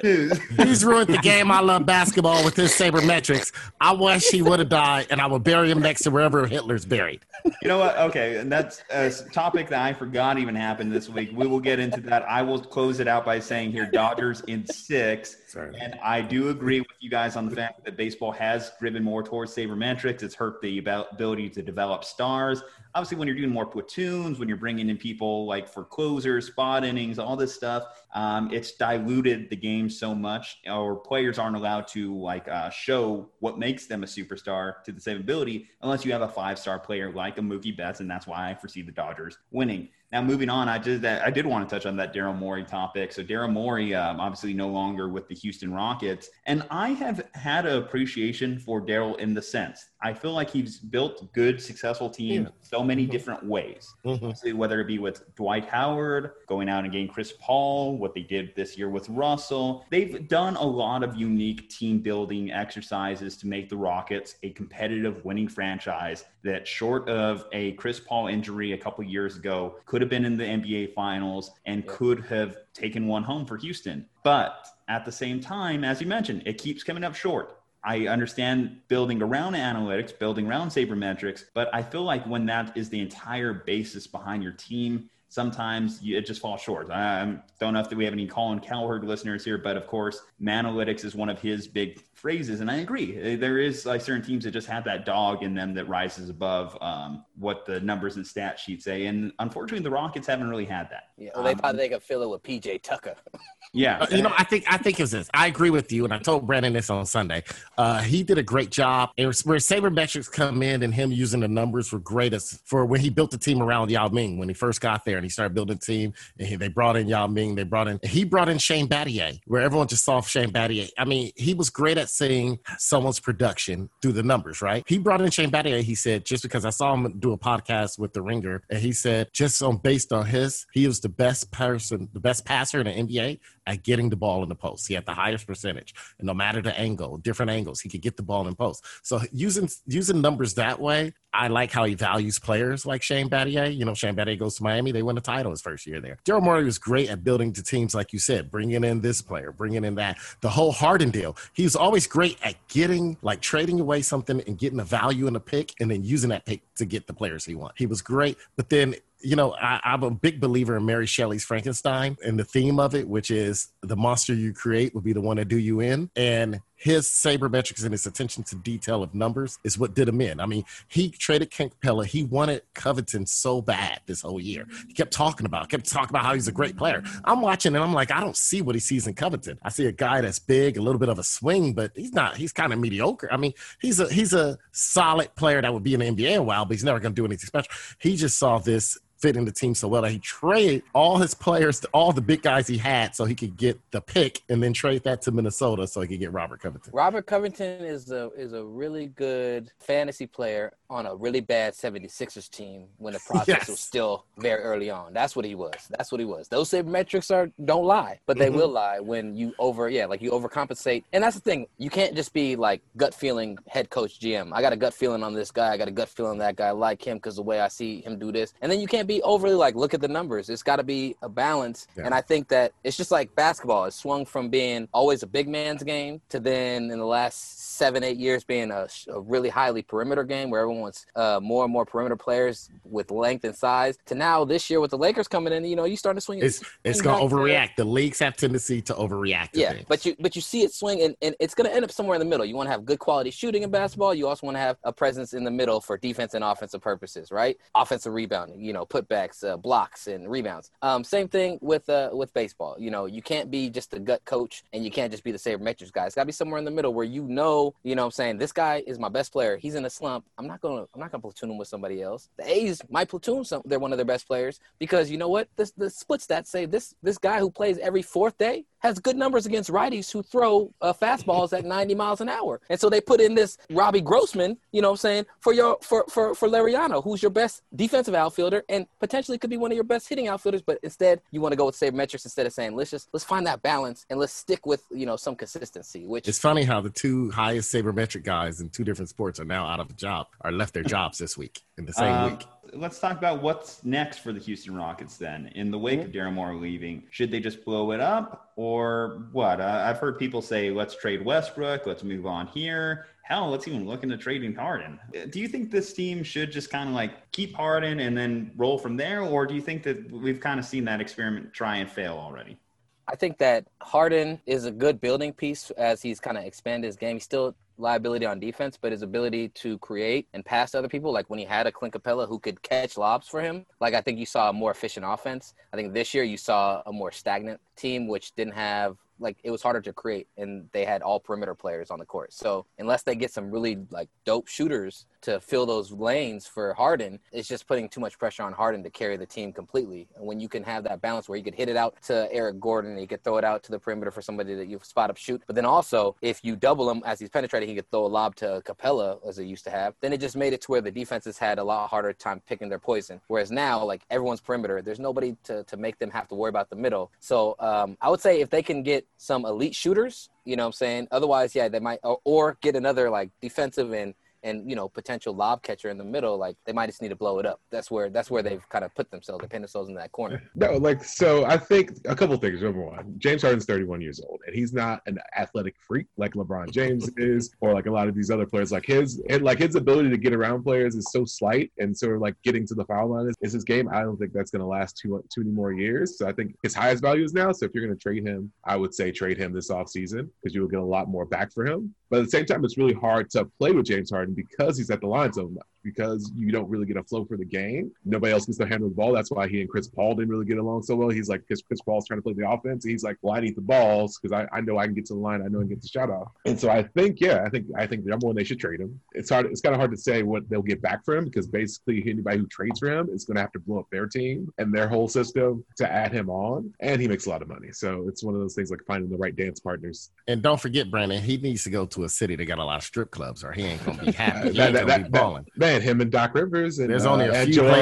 the game. I love basketball with his sabermetrics. I wish he would have died, and I would bury him next to wherever Hitler's buried. You know what? Okay, and that's a topic that I forgot even happened this week. We will get into that. I will close it out by saying here, Dodgers in 6. Sorry. And I do agree with you guys on the fact that baseball has driven more towards sabermetrics. It's hurt the ability to develop stars. Obviously, when you're doing more platoons, when you're bringing in people like for closers, spot innings, all this stuff, it's diluted the game so much, or players aren't allowed to show what makes them a superstar to the same ability unless you have a 5-star player like a Mookie Betts, and that's why I foresee the Dodgers winning. Now, moving on, I did want to touch on that Daryl Morey topic. So Daryl Morey, obviously no longer with the Houston Rockets. And I have had an appreciation for Daryl in the sense, I feel like he's built good, successful teams so many different ways. Obviously, whether it be with Dwight Howard, going out and getting Chris Paul, what they did this year with Russell. They've done a lot of unique team building exercises to make the Rockets a competitive winning franchise that, short of a Chris Paul injury a couple years ago, could have been in the NBA Finals and could have taken one home for Houston. But at the same time, as you mentioned, it keeps coming up short. I understand building around analytics, building around sabermetrics, but I feel like when that is the entire basis behind your team, sometimes it just falls short. I don't know if we have any Colin Cowherd listeners here, but of course, Manalytics is one of his big phrases. And I agree. There is certain teams that just have that dog in them that rises above what the numbers and stat sheets say. And unfortunately, the Rockets haven't really had that. Yeah, well, they thought they could fill it with PJ Tucker. Yeah. I think it's this. I agree with you. And I told Brandon this on Sunday. He did a great job. It was where sabermetrics come in and him using the numbers were greatest for when he built the team around Yao Ming when he first got there and he started building the team. And they brought in Yao Ming. He brought in Shane Battier, where everyone just saw Shane Battier. I mean, he was great at seeing someone's production through the numbers, right? He brought in Shane Battier. He said, just because I saw him do a podcast with The Ringer, and he said, based on he was the best passer in the NBA at getting the ball in the post. He had the highest percentage. And no matter the angle, different angles, he could get the ball in post. So using numbers that way, I like how he values players like Shane Battier. You know, Shane Battier goes to Miami. They win a title his first year there. Daryl Morey was great at building the teams, like you said, bringing in this player, bringing in that. The whole Harden deal. He was always great at trading away something and getting a value in a pick and then using that pick to get the players he wants. He was great, but then I'm a big believer in Mary Shelley's Frankenstein and the theme of it, which is the monster you create will be the one that do you in. And his sabermetrics and his attention to detail of numbers is what did him in. I mean, he traded Clint Capella. He wanted Covington so bad this whole year. He kept talking about how he's a great player. I'm watching and I'm like, I don't see what he sees in Covington. I see a guy that's big, a little bit of a swing, but he's kind of mediocre. I mean, he's a solid player that would be in the NBA a while, but he's never going to do anything special. He just saw this fit in the team so well that he traded all his players to all the big guys he had so he could get the pick and then trade that to Minnesota so he could get Robert Covington. Robert Covington is a really good fantasy player on a really bad 76ers team when the process was still very early on. That's what he was. Those sabermetrics don't lie, but they will lie when you overcompensate. And that's the thing. You can't just be like gut feeling head coach GM. I got a gut feeling on this guy. I got a gut feeling that guy, I like him because the way I see him do this. And then you can't be overly like, look at the numbers. It's got to be a balance. Yeah. And I think that it's just like basketball. It swung from being always a big man's game to then in the last 7-8 years being a really highly perimeter game where everyone wants more and more perimeter players with length and size to now this year with the Lakers coming in, you starting to swing. It's going to overreact. The leagues have tendency to overreact. Yeah, but you see it swing and it's going to end up somewhere in the middle. You want to have good quality shooting in basketball. You also want to have a presence in the middle for defense and offensive purposes, right? Offensive rebounding, putbacks, blocks, and rebounds. Same thing with baseball. You can't be just a gut coach and you can't just be the sabermetrics guy. It's got to be somewhere in the middle where what I'm saying, this guy is my best player. He's in a slump. I'm not gonna platoon him with somebody else. The A's might platoon they're one of their best players because you know what? The split stats say this guy who plays every fourth day has good numbers against righties who throw fastballs at 90 miles an hour. And so they put in this Robbie Grossman, for Lariano, who's your best defensive outfielder and potentially could be one of your best hitting outfielders. But instead, you want to go with sabermetrics instead of saying, let's find that balance and let's stick with, some consistency. Which it's funny how the two highest sabermetric guys in two different sports are now out of a job or left their jobs this week in the same week. Let's talk about what's next for the Houston Rockets then. In the wake of Daryl Morey leaving, should they just blow it up or what? I've heard people say, let's trade Westbrook, let's move on here. Hell, let's even look into trading Harden. Do you think this team should just kind of like keep Harden and then roll from there? Or do you think that we've kind of seen that experiment try and fail already? I think that Harden is a good building piece as he's kind of expanded his game. He's still liability on defense, but his ability to create and pass to other people, like when he had a Clint Capella who could catch lobs for him, like I think you saw a more efficient offense. I think this year you saw a more stagnant team, which didn't have, like, it was harder to create, and they had all perimeter players on the court. So unless they get some really like dope shooters to fill those lanes for Harden, it's just putting too much pressure on Harden to carry the team completely. And when you can have that balance where you could hit it out to Eric Gordon and you could throw it out to the perimeter for somebody that you spot up shoot, but then also if you double him as he's penetrating, he could throw a lob to Capella as they used to have, then it just made it to where the defenses had a lot harder time picking their poison. Whereas now, like, everyone's perimeter, there's nobody to make them have to worry about the middle. So I would say if they can get some elite shooters, you know what I'm saying? Otherwise, yeah, they might, or get another like defensive and potential lob catcher in the middle, like they might just need to blow it up. That's where they've kind of put themselves, they pin themselves in that corner. No, so I think a couple of things. Number one, James Harden's 31 years old, and he's not an athletic freak like LeBron James is, or like a lot of these other players. Like his ability to get around players is so slight, and so like getting to the foul line is his game. I don't think that's going to last too many more years. So I think his highest value is now. So if you're going to trade him, I would say trade him this offseason because you will get a lot more back for him. But at the same time, it's really hard to play with James Harden because he's at the line so much, because you don't really get a flow for the game. Nobody else gets to handle the ball. That's why he and Chris Paul didn't really get along so well. He's like, because Chris Paul's trying to play the offense, and he's like, well, I need the balls because I know I can get to the line. I know I can get the shot off. And so I think the number one, they should trade him. It's kind of hard to say what they'll get back for him because basically anybody who trades for him is going to have to blow up their team and their whole system to add him on. And he makes a lot of money. So it's one of those things like finding the right dance partners. And don't forget, Brandon, he needs to go to a city that got a lot of strip clubs or he ain't going to be happy. He ain't going to be balling. Man, him and Doc Rivers and there's only a few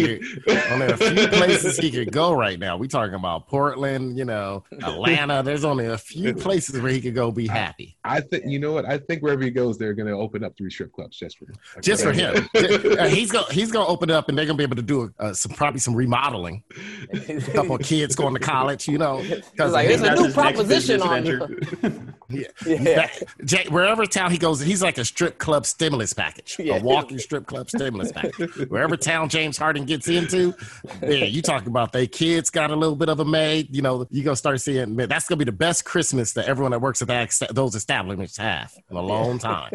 places he could go right now. We talking about Portland, Atlanta. There's only a few places where he could go be happy. I think I think wherever he goes, they're going to open up 3 strip clubs just for him. Just for him. He's gonna open it up, and they're gonna be able to do probably some remodeling. A couple of kids going to college, because like, there's a new proposition on you. Yeah. Wherever town he goes, he's like a strip club stimulus package, a walking strip club stimulus package. Wherever town James Harden gets into, you talk about they kids got a little bit of a maid. You know, you gonna start seeing that's gonna be the best Christmas that everyone that works at those establishments have in a long time.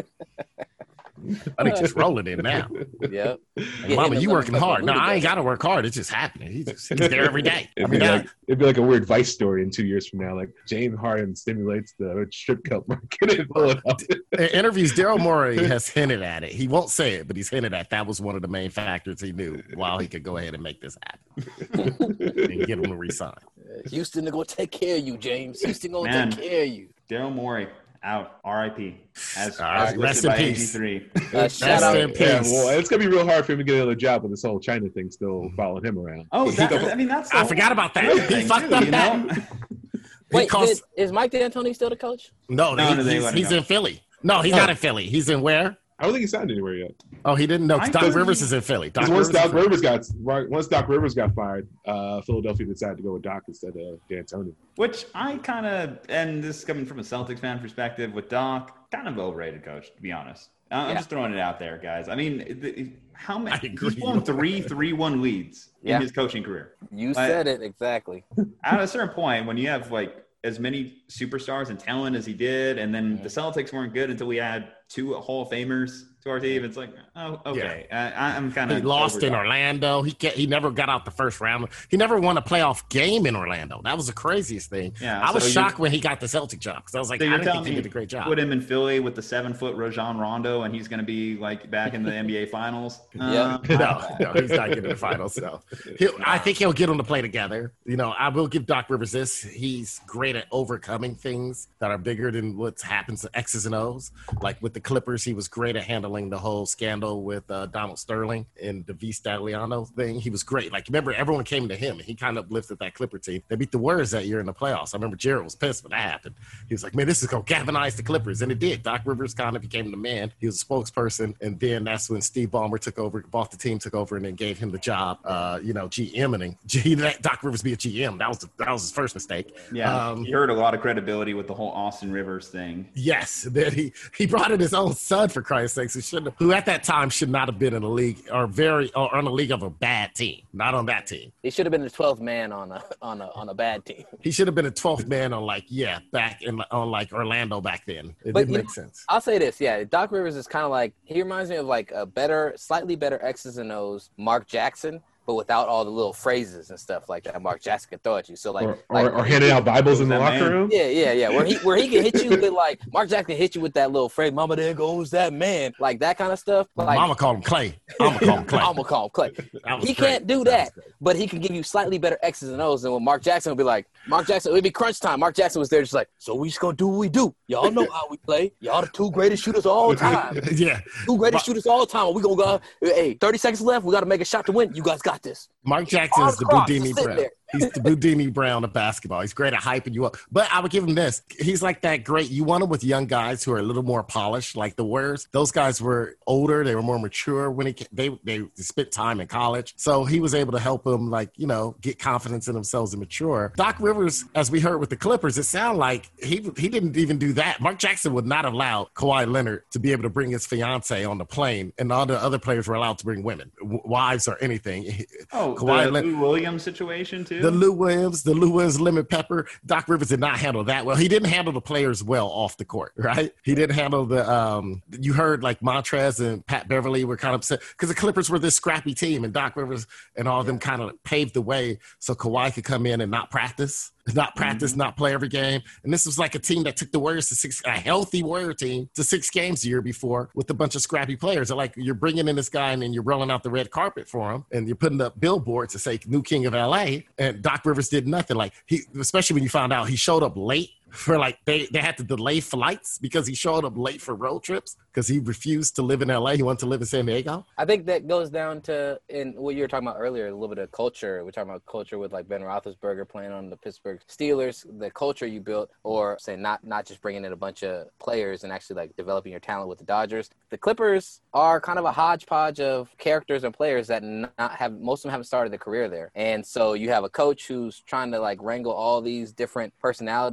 I think just rolling in now. Yep. Like, Mama, you working hard? No, I ain't got to work hard. It's just happening. He's there every day. It'd be like a weird Vice story in 2 years from now. Like James Harden stimulates the strip club market in Philadelphia. In interviews, Daryl Morey has hinted at it. He won't say it, but he's hinted at that was one of the main factors he knew while he could go ahead and make this happen and get him to resign. Houston, they're going to take care of you, James. Houston going to take care of you. Daryl Morey. Out. R.I.P. As rest in peace. Shout out. In peace. Yeah, well, it's gonna be real hard for him to get another job with this whole China thing still following him around. Oh, that's. I forgot about that. He fucked up that. Wait, is Mike D'Antoni still the coach? No, he's in Philly. No, he's not in Philly. He's in where? I don't think he signed anywhere yet. Oh, he didn't know. Doc Rivers is in Philly. Once Doc Rivers got fired, Philadelphia decided to go with Doc instead of D'Antoni. Which I kind of, and this is coming from a Celtics fan perspective, with Doc, kind of overrated coach, to be honest. I'm just throwing it out there, guys. I mean, how many? He's won 3-1 leads in his coaching career. You said it exactly. At a certain point, when you have like as many superstars and talent as he did, and then the Celtics weren't good until we had 2 Hall of Famers to our team. It's like, oh, okay. Yeah. I'm kind of. He lost in Orlando. He never got out the first round. He never won a playoff game in Orlando. That was the craziest thing. Yeah, I was shocked when he got the Celtic job because I was like, I didn't think he did a great job. Put him in Philly with the 7-foot Rajon Rondo, and he's going to be like back in the NBA Finals. No, he's not getting the finals. So I think he'll get them to play together. You know, I will give Doc Rivers this. He's great at overcoming things that are bigger than what happens to X's and O's. Like with the Clippers, he was great at handling the whole scandal with Donald Sterling and the V. Stagliano thing. He was great. Like, remember, everyone came to him, and he kind of lifted that Clipper team. They beat the Warriors that year in the playoffs. I remember Jared was pissed when that happened. He was like, man, this is going to galvanize the Clippers. And it did. Doc Rivers kind of became the man. He was a spokesperson. And then that's when Steve Ballmer took over, bought the team, took over, and then gave him the job, GMing. He let Doc Rivers be a GM. That was his first mistake. Yeah. He heard a lot of credibility with the whole Austin Rivers thing. Yes. Then he brought in his own son, for Christ's sakes, who at that time should not have been in a league or on a league of a bad team. Not on that team. He should have been the 12th man on a bad team. He should have been a 12th man on back in Orlando back then. It didn't make sense. I'll say this, Doc Rivers is kind of like, he reminds me of like a slightly better X's and O's Mark Jackson, but without all the little phrases and stuff like that Mark Jackson could throw at you. So or handing out Bibles in the locker room. Yeah. Where he can hit you with like Mark Jackson can hit you with that little phrase, "Mama, there goes that man," like that kind of stuff. Like, Mama called him Clay. I'm gonna call him Clay. He can't do that, but he can give you slightly better X's and O's than what Mark Jackson would be like. It would be crunch time. Mark Jackson was there just like, so we just gonna do what we do. Y'all know how we play. Y'all the 2 greatest shooters of all time. Yeah. 2 greatest shooters of all time. We gonna go, hey, 30 seconds left. We got to make a shot to win. You guys got this. Mark Jackson is the Boudini Brown. He's the Boudini Brown of basketball. He's great at hyping you up. But I would give him this. He's like that great. You want him with young guys who are a little more polished, like the Warriors. Those guys were older. They were more mature when they spent time in college. So he was able to help them, get confidence in themselves and mature. Doc Rivers, as we heard with the Clippers, it sounded like he didn't even do that. Mark Jackson would not allow Kawhi Leonard to be able to bring his fiance on the plane, and all the other players were allowed to bring women, wives or anything. Kawhi the Lou Williams situation too. The Lou Williams lemon pepper. Doc Rivers did not handle that well. He didn't handle the players well off the court, right? He didn't handle you heard like Montrez and Pat Beverly were kind of upset because the Clippers were this scrappy team, and Doc Rivers and all of them kind of paved the way so Kawhi could come in and not practice, not play every game. And this was like a team that took the Warriors to a healthy Warrior team to 6 games the year before with a bunch of scrappy players. They're like, you're bringing in this guy and then you're rolling out the red carpet for him and you're putting up billboards to say new king of LA. And Doc Rivers did nothing. Like especially when you found out he showed up late for they had to delay flights because he showed up late for road trips because he refused to live in LA. He wanted to live in San Diego. I think that goes down to, in what you were talking about earlier, a little bit of culture. We're talking about culture with like Ben Roethlisberger playing on the Pittsburgh Steelers, the culture you built, or say not just bringing in a bunch of players and actually like developing your talent with the Dodgers. The Clippers are kind of a hodgepodge of characters and players that most of them haven't started their career there. And so you have a coach who's trying to like wrangle all these different personalities from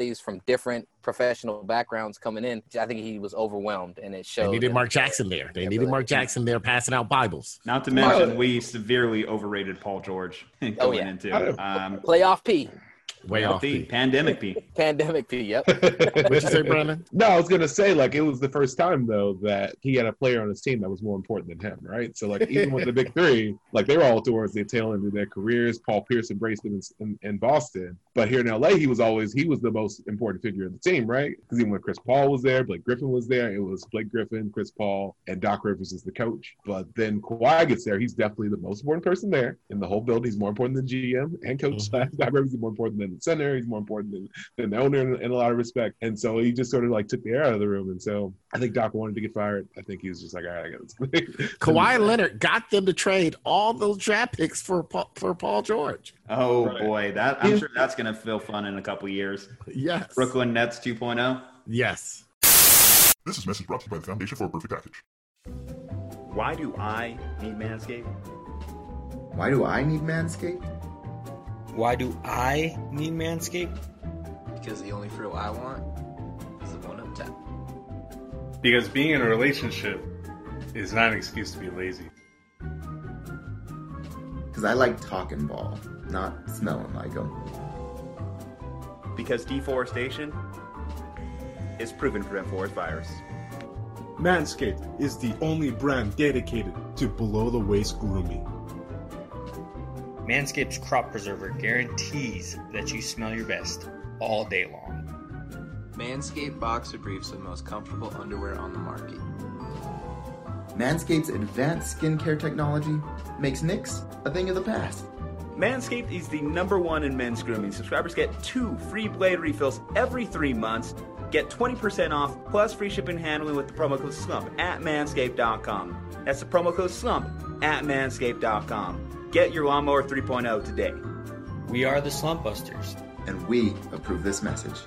different professional backgrounds coming in. I think he was overwhelmed, and it showed. They needed Mark Jackson there. They needed Mark Jackson there passing out Bibles. Not to mention, we severely overrated Paul George going into playoff P. Way off P. Pandemic P. Pandemic P, yep. What'd you say, Brandon? No, I was going to say, like, it was the first time, though, that he had a player on his team that was more important than him, right? So, like, even with the big three, like, they were all towards the tail end of their careers. Paul Pierce embraced them in Boston. But here in LA, he was the most important figure in the team, right? Because even when Chris Paul was there, Blake Griffin was there. It was Blake Griffin, Chris Paul, and Doc Rivers as the coach. But then Kawhi gets there. He's definitely the most important person there in the whole build. He's more important than GM and coach. Doc Rivers is more important than the center. He's more important than the owner in a lot of respect. And so he just sort of like took the air out of the room. And so I think Doc wanted to get fired. I think he was just like, all right, I got this. Kawhi Leonard got them to trade all those draft picks for Paul George. Oh, right. Boy. I'm sure that's going to feel fun in a couple years. Yes. Brooklyn Nets 2.0. Yes. This is a message brought to you by the Foundation for a Perfect Package. Why do I need Manscaped? Why do I need Manscaped? Why do I need Manscaped? Because the only frill I want is the one up top. Because being in a relationship is not an excuse to be lazy. Because I like talking ball, not smelling like them. Because deforestation is proven to prevent forest fires. Manscaped is the only brand dedicated to below-the-waist grooming. Manscaped's Crop Preserver guarantees that you smell your best all day long. Manscaped Boxer Briefs are the most comfortable underwear on the market. Manscaped's advanced skincare technology makes nicks a thing of the past. Manscaped is the #1 in men's grooming. Subscribers get 2 free blade refills every 3 months. Get 20% off plus free shipping and handling with the promo code SLUMP at manscaped.com. That's the promo code SLUMP at manscaped.com. Get your Lawnmower 3.0 today. We are the Slump Busters. And we approve this message.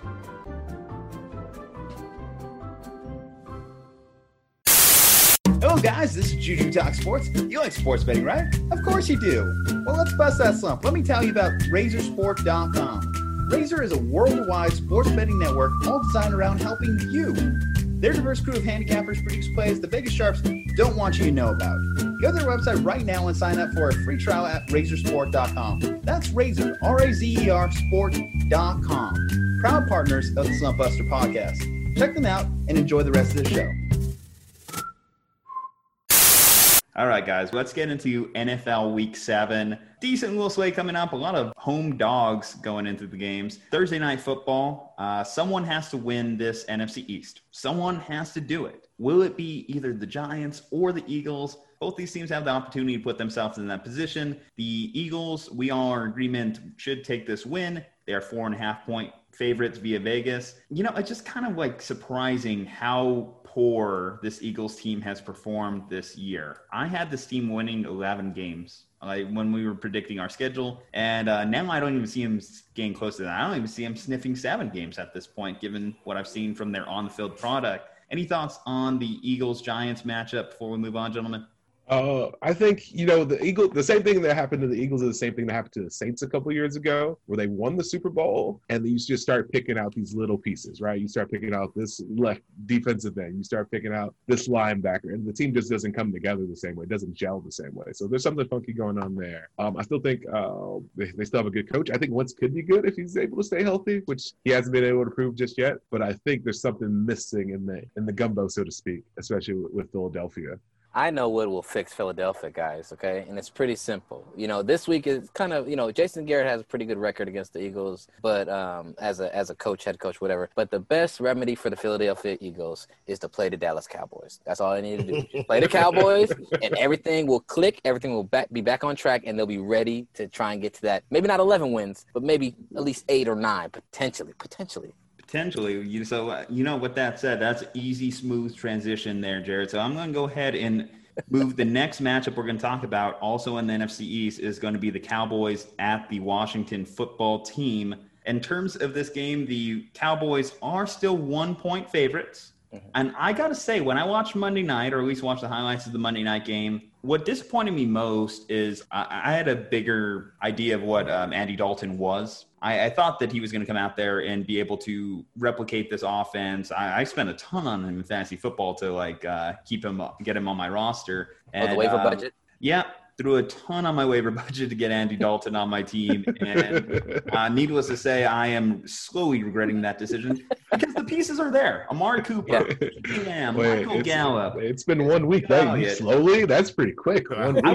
Hello guys, this is Juju Talk Sports. You like sports betting, right? Of course you do. Well, let's bust that slump. Let me tell you about RazorSport.com. Razor is a worldwide sports betting network all designed around helping you. Their diverse crew of handicappers produce plays the Vegas Sharps don't want you to know about. Go to their website right now and sign up for a free trial at RazorSport.com. That's Razor, R-A-Z-E-R, Sport.com. Proud partners of the Slump Buster podcast. Check them out and enjoy the rest of the show. All right, guys, let's get into NFL Week 7. Decent little slate coming up. A lot of home dogs going into the games. Thursday Night Football. Someone has to win this NFC East. Someone has to do it. Will it be either the Giants or the Eagles? Both these teams have the opportunity to put themselves in that position. The Eagles, we all are in agreement, should take this win. They are 4.5-point favorites via Vegas. You know, it's just kind of like surprising how poor this Eagles team has performed this year. I had this team winning 11 games when we were predicting our schedule, and now I don't even see them getting close to that. I don't even see them sniffing 7 games at this point, given what I've seen from their on-the-field product. Any thoughts on the Eagles-Giants matchup before we move on, gentlemen? I think, the same thing that happened to the Eagles is the same thing that happened to the Saints a couple years ago, where they won the Super Bowl, and you just start picking out these little pieces, right? You start picking out this left defensive end. You start picking out this linebacker, and the team just doesn't come together the same way. It doesn't gel the same way. So there's something funky going on there. I still think they still have a good coach. I think Wentz could be good if he's able to stay healthy, which he hasn't been able to prove just yet. But I think there's something missing in the gumbo, so to speak, especially with Philadelphia. I know what will fix Philadelphia, guys, okay? And it's pretty simple. This week is kind of, Jason Garrett has a pretty good record against the Eagles, but as a coach, head coach, whatever. But the best remedy for the Philadelphia Eagles is to play the Dallas Cowboys. That's all they need to do. Just play the Cowboys, and everything will click. Everything will be back on track, and they'll be ready to try and get to that. Maybe not 11 wins, but maybe at least 8 or 9, potentially. Potentially. So, with that said, that's easy, smooth transition there, Jared. So I'm going to go ahead and move the next matchup we're going to talk about, also in the NFC East, is going to be the Cowboys at the Washington Football Team. In terms of this game, the Cowboys are still 1-point favorites. And I got to say, when I watched Monday night, or at least watched the highlights of the Monday night game, what disappointed me most is I had a bigger idea of what Andy Dalton was. I thought that he was going to come out there and be able to replicate this offense. I spent a ton on him in fantasy football to get him on my roster. And, the waiver budget? Yeah. Threw a ton on my waiver budget to get Andy Dalton on my team. And needless to say, I am slowly regretting that decision because the pieces are there. Amari Cooper, Michael Gallup. It's been 1 week, right? Slowly? That's pretty quick. 1 week,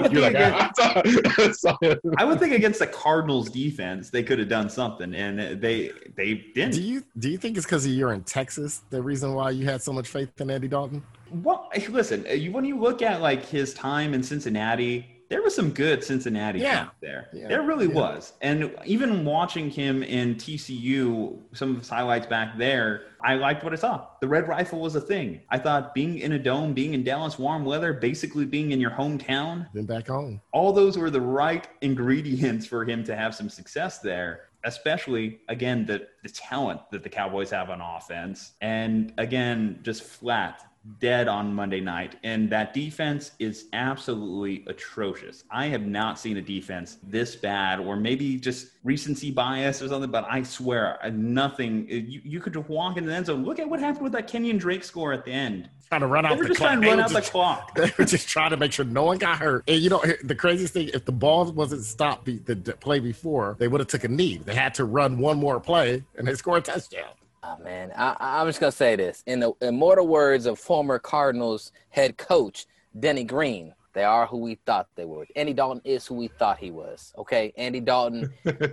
I would think against the Cardinals defense, they could have done something, and they didn't. Do you think it's because you're in Texas, the reason why you had so much faith in Andy Dalton? Well, listen, when you look at like his time in Cincinnati, there was some good Cincinnati talent there. Yeah, there really was. And even watching him in TCU, some of his highlights back there, I liked what I saw. The Red Rifle was a thing. I thought being in a dome, being in Dallas, warm weather, basically being in your hometown. Been back home. All those were the right ingredients for him to have some success there. Especially, again, the talent that the Cowboys have on offense. And, again, just flat. Dead on Monday night, and that defense is absolutely atrocious. I have not seen a defense this bad, or maybe just recency bias or something, but I swear, nothing. You could just walk into the end zone. Look at what happened with that Kenyon Drake score at the end. Trying to run out the clock. Trying to run out the clock. They were just trying to make sure no one got hurt. And the craziest thing, if the ball wasn't stopped the play before, they would have took a knee. They had to run one more play, and they scored a touchdown. Oh, man, I'm just going to say this. In the immortal words of former Cardinals head coach Denny Green, they are who we thought they were. Andy Dalton is who we thought he was, okay? Andy Dalton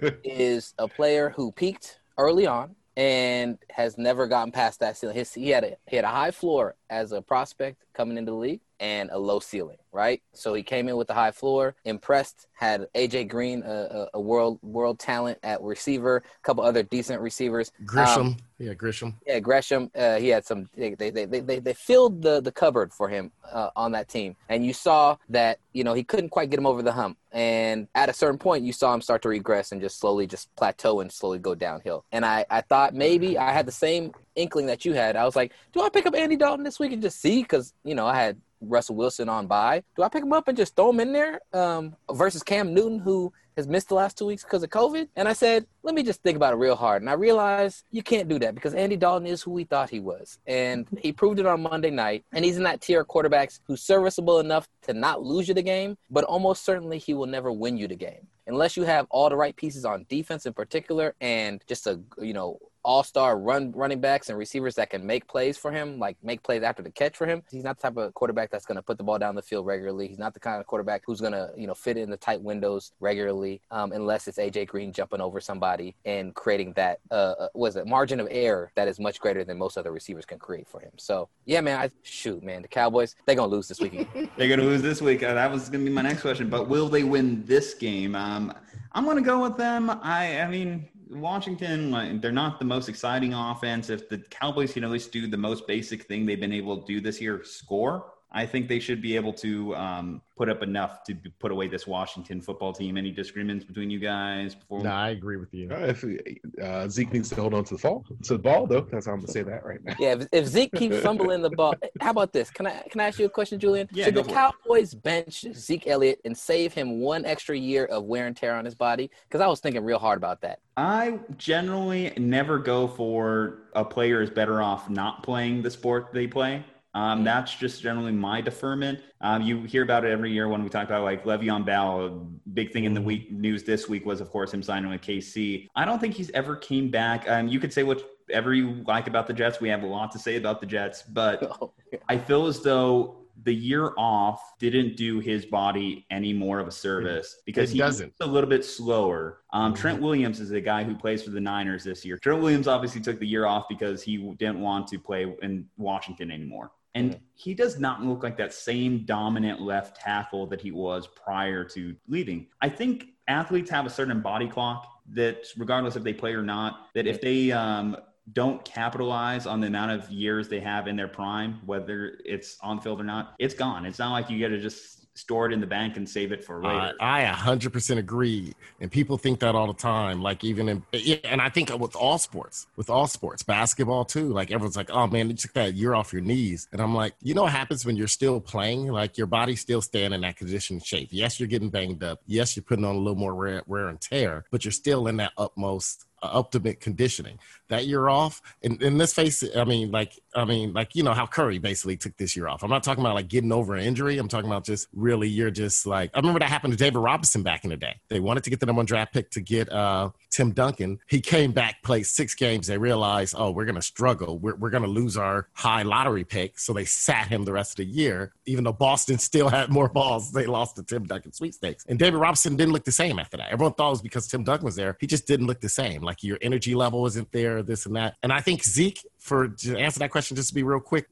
is a player who peaked early on and has never gotten past that ceiling. He had a high floor as a prospect coming into the league and a low ceiling, right? So he came in with a high floor, impressed, had A.J. Green, a world talent at receiver, a couple other decent receivers. Gresham. Gresham. Yeah, Gresham. He had some – they filled the cupboard for him on that team. And you saw that, he couldn't quite get him over the hump. And at a certain point, you saw him start to regress and just slowly just plateau and slowly go downhill. And I thought maybe I had the same inkling that you had. I was like, do I pick up Andy Dalton this week and just see? Because, I had Russell Wilson on bye. Do I pick him up and just throw him in there versus Cam Newton, who has missed the last 2 weeks because of COVID? And I said, let me just think about it real hard. And I realized you can't do that because Andy Dalton is who we thought he was. And he proved it on Monday night. And he's in that tier of quarterbacks who's serviceable enough to not lose you the game, but almost certainly he will never win you the game. Unless you have all the right pieces on defense in particular and just all-star running backs and receivers that can make plays for him, like make plays after the catch for him. He's not the type of quarterback that's going to put the ball down the field regularly. He's not the kind of quarterback who's going to, fit in the tight windows regularly, unless it's A.J. Green jumping over somebody and creating that, margin of error that is much greater than most other receivers can create for him. So, yeah, man, the Cowboys, they're going to lose this weekend. They're going to lose this week. That was going to be my next question. But will they win this game? I'm going to go with them. I mean, Washington, they're not the most exciting offense. If the Cowboys can at least do the most basic thing they've been able to do this year, score, I think they should be able to put up enough to put away this Washington football team. Any disagreements between you guys? No, I agree with you. If Zeke needs to hold on to the ball, though, that's how I'm going to say that right now. Yeah, if Zeke keeps fumbling the ball, how about this? Can I ask you a question, Julian? Yeah, should the Cowboys bench Zeke Elliott and save him one extra year of wear and tear on his body? Because I was thinking real hard about that. I generally never go for a player is better off not playing the sport they play. That's just generally my deferment. You hear about it every year when we talk about like Le'Veon Bell. A big thing in the news this week was, of course, him signing with KC. I don't think he's ever came back. You could say whatever you like about the Jets. We have a lot to say about the Jets, but I feel as though the year off didn't do his body any more of a service because he was a little bit slower. Trent Williams is a guy who plays for the Niners this year. Trent Williams obviously took the year off because he didn't want to play in Washington anymore. And he does not look like that same dominant left tackle that he was prior to leaving. I think athletes have a certain body clock that regardless if they play or not, that if they don't capitalize on the amount of years they have in their prime, whether it's on the field or not, it's gone. It's not like you get to just store it in the bank and save it for later. I 100% agree. And people think that all the time. Like and I think with all sports, basketball too, like everyone's like, oh man, you took that year off your knees. And I'm like, you know what happens when you're still playing? Like your body's still staying in that conditioned shape. Yes, you're getting banged up. Yes, you're putting on a little more wear and tear, but you're still in that ultimate conditioning. That year off, and let's face it, I mean, you know how Curry basically took this year off. I'm not talking about like getting over an injury. I'm talking about just really, you're just like, I remember that happened to David Robinson back in the day. They wanted to get the #1 draft pick to get Tim Duncan. He came back, played 6 games. They realized, oh, we're going to struggle. We're going to lose our high lottery pick. So they sat him the rest of the year, even though Boston still had more balls. They lost the Tim Duncan sweepstakes. And David Robinson didn't look the same after that. Everyone thought it was because Tim Duncan was there. He just didn't look the same. Like your energy level isn't there, this and that. And I think Zeke, to answer that question, just to be real quick,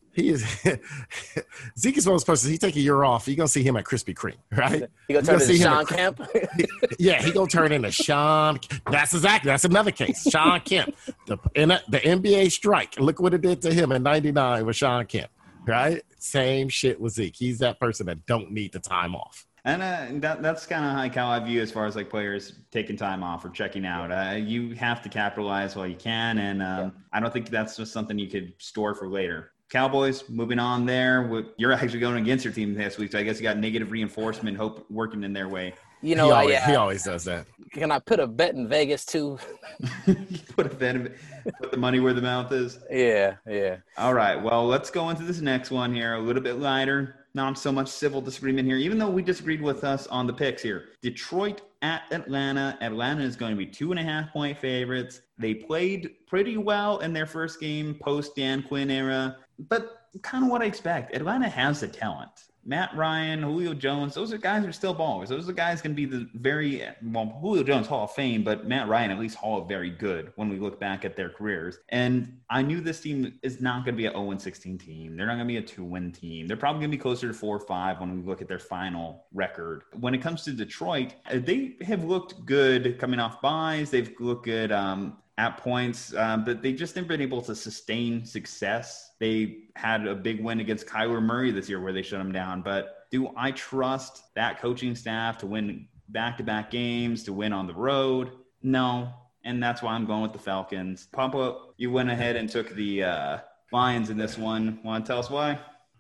Zeke is one of those persons, he take a year off, you're going to see him at Krispy Kreme, right? He going to turn into Sean Kemp? Yeah, he going to turn into Sean. That's another case. Sean Kemp. The NBA strike. Look what it did to him in 99 with Sean Kemp, right? Same shit with Zeke. He's that person that don't need the time off. And that's kind of like how I view as far as like players taking time off or checking out. You have to capitalize while you can, and I don't think that's just something you could store for later. Cowboys, moving on there. You're actually going against your team this week, so I guess you got negative reinforcement working in their way. You know, he always does that. Can I put a bet in Vegas too? Put the money where the mouth is. Yeah. All right, well, let's go into this next one here. A little bit lighter. Not so much civil disagreement here, even though we disagreed with us on the picks here. Detroit at Atlanta. Atlanta is going to be 2.5-point favorites. They played pretty well in their first game post Dan Quinn era, but kind of what I expect. Atlanta has the talent. Matt Ryan, Julio Jones, those are guys who are still ballers. Those are guys going to be Julio Jones, Hall of Fame, but Matt Ryan, at least Hall of Very Good when we look back at their careers. And I knew this team is not going to be an 0-16 team. They're not going to be a 2-win team. They're probably going to be closer to 4-5 when we look at their final record. When it comes to Detroit, they have looked good coming off buys. They've looked good at points, but they just never been able to sustain success. They had a big win against Kyler Murray this year where they shut him down. But do I trust that coaching staff to win back-to-back games, to win on the road? No. And that's why I'm going with the Falcons. Papa, you went ahead and took the Lions in this one. Want to tell us why?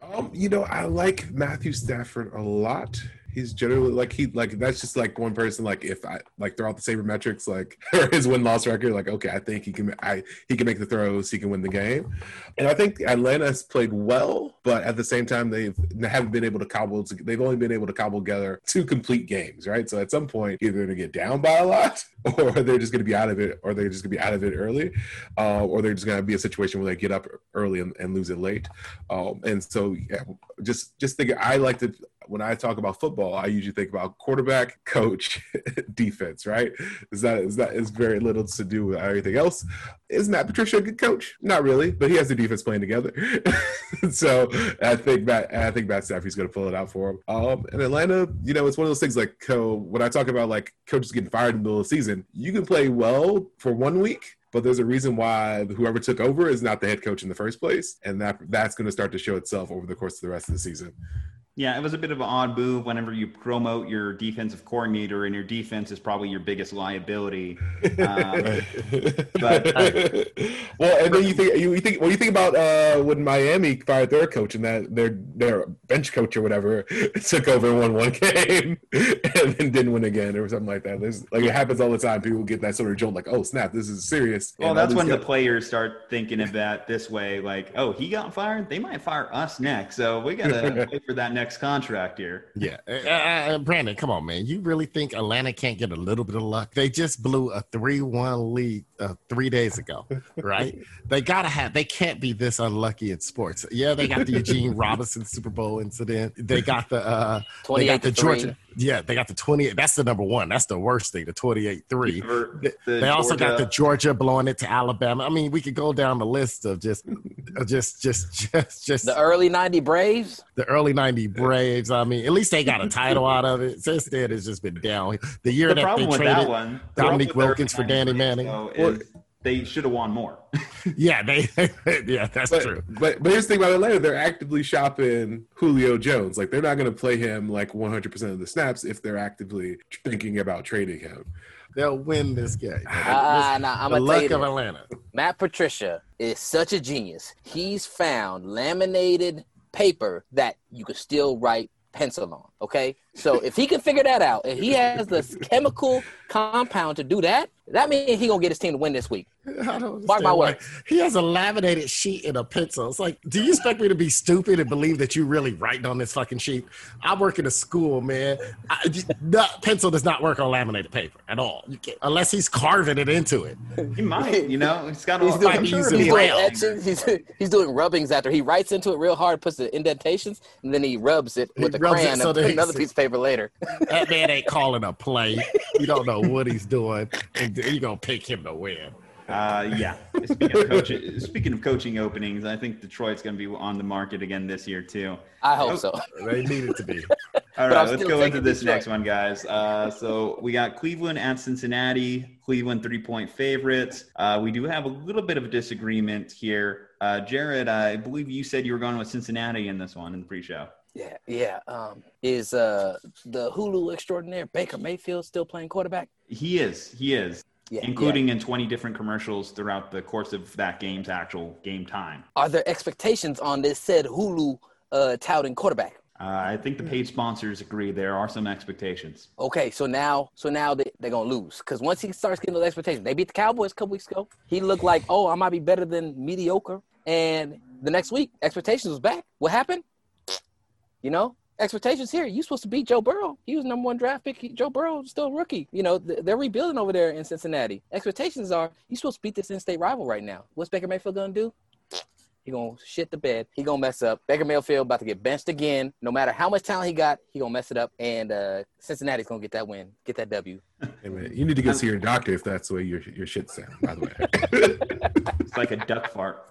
I like Matthew Stafford a lot. He's generally that's just like one person, like if I like throw out the sabermetrics, like or his win-loss record, like, okay, I think he can make the throws, he can win the game. And I think Atlanta has played well, but at the same time they've only been able to cobble together 2 complete games, right? So at some point either they're gonna get down by a lot, or they're just gonna be out of it, or they're just gonna be out of it early, or they're just gonna be a situation where they get up early and lose it late. And so just think, I like to, when I talk about football, I usually think about quarterback, coach, defense, right? That is very little to do with everything else. Is Matt Patricia a good coach? Not really, but he has the defense playing together. So I think Matt Stafford's going to pull it out for him. And Atlanta, it's one of those things like when I talk about like coaches getting fired in the middle of the season, you can play well for 1 week, but there's a reason why whoever took over is not the head coach in the first place, and that's going to start to show itself over the course of the rest of the season. Yeah, it was a bit of an odd move whenever you promote your defensive coordinator and your defense is probably your biggest liability. But well, and then you think about when Miami fired their coach and that their bench coach or whatever took over and won 1 game and then didn't win again or something like that. It happens all the time. People get that sort of jolt, like, oh snap, this is serious. Well, that's when the players start thinking of that this way, like, oh, he got fired, they might fire us next, so we gotta wait for that next contract here. Yeah. Brandon, come on, man. You really think Atlanta can't get a little bit of luck? They just blew a 3-1 lead 3 days ago, right? They can't be this unlucky in sports. Yeah, they got the Eugene Robinson Super Bowl incident. They got the Georgia. Yeah, they got the 28. That's the number one. That's the worst thing, the 28-3. They also got the Georgia blowing it to Alabama. I mean, we could go down the list of just the early 90 Braves. The early 90 Braves. I mean, at least they got a title out of it. Since then, it's just been down. The year that they traded Dominique Wilkins for Danny Manning. they should have won more. Yeah, that's true. But here's the thing about Atlanta: they're actively shopping Julio Jones. Like, they're not going to play him like 100% of the snaps if they're actively thinking about trading him. They'll win this game. I'm the luck of Atlanta. Matt Patricia is such a genius. He's found laminated paper that you could still write pencil on. Okay, so if he can figure that out, and he has the chemical compound to do that, that means he gonna get his team to win this week. I don't Mark my words. He has a laminated sheet and a pencil. It's like, do you expect me to be stupid and believe that you really writing on this fucking sheet? I work in a school, man. Pencil does not work on laminated paper at all. You can't, unless he's carving it into it. He might, you know. He's got He's doing, etchings. he's doing rubbings after he writes into it real hard, puts the indentations, and then he rubs it with a crayon and puts another piece of paper later. That man ain't calling a play. You don't know what he's doing, and you're gonna pick him to win. Yeah. Speaking of coaching openings, I think Detroit's going to be on the market again this year too. I hope so. They need it to be. All right, let's go into this next one, guys. So we got Cleveland at Cincinnati. Cleveland 3-point favorites. We do have a little bit of a disagreement here. Jared, I believe you said you were going with Cincinnati in this one in the pre-show. Yeah. Is the Hulu extraordinaire Baker Mayfield still playing quarterback? He is. Including in 20 different commercials throughout the course of that game's actual game time. Are there expectations on this said Hulu touting quarterback? I think the paid sponsors agree there are some expectations. Okay, so now they're going to lose. Because once he starts getting those expectations, they beat the Cowboys a couple weeks ago. He looked like, I might be better than mediocre. And the next week, expectations was back. What happened? You know? Expectations here. You're supposed to beat Joe Burrow. He was number 1 draft pick. Joe Burrow is still a rookie. You know, they're rebuilding over there in Cincinnati. Expectations are you're supposed to beat this in-state rival right now. What's Baker Mayfield going to do? He going to shit the bed. He going to mess up. Baker Mayfield about to get benched again. No matter how much talent he got, he going to mess it up. And Cincinnati's going to get that win, get that W. Hey, man, you need to go see your doctor if that's the way your shit sounds, by the way. It's like a duck fart.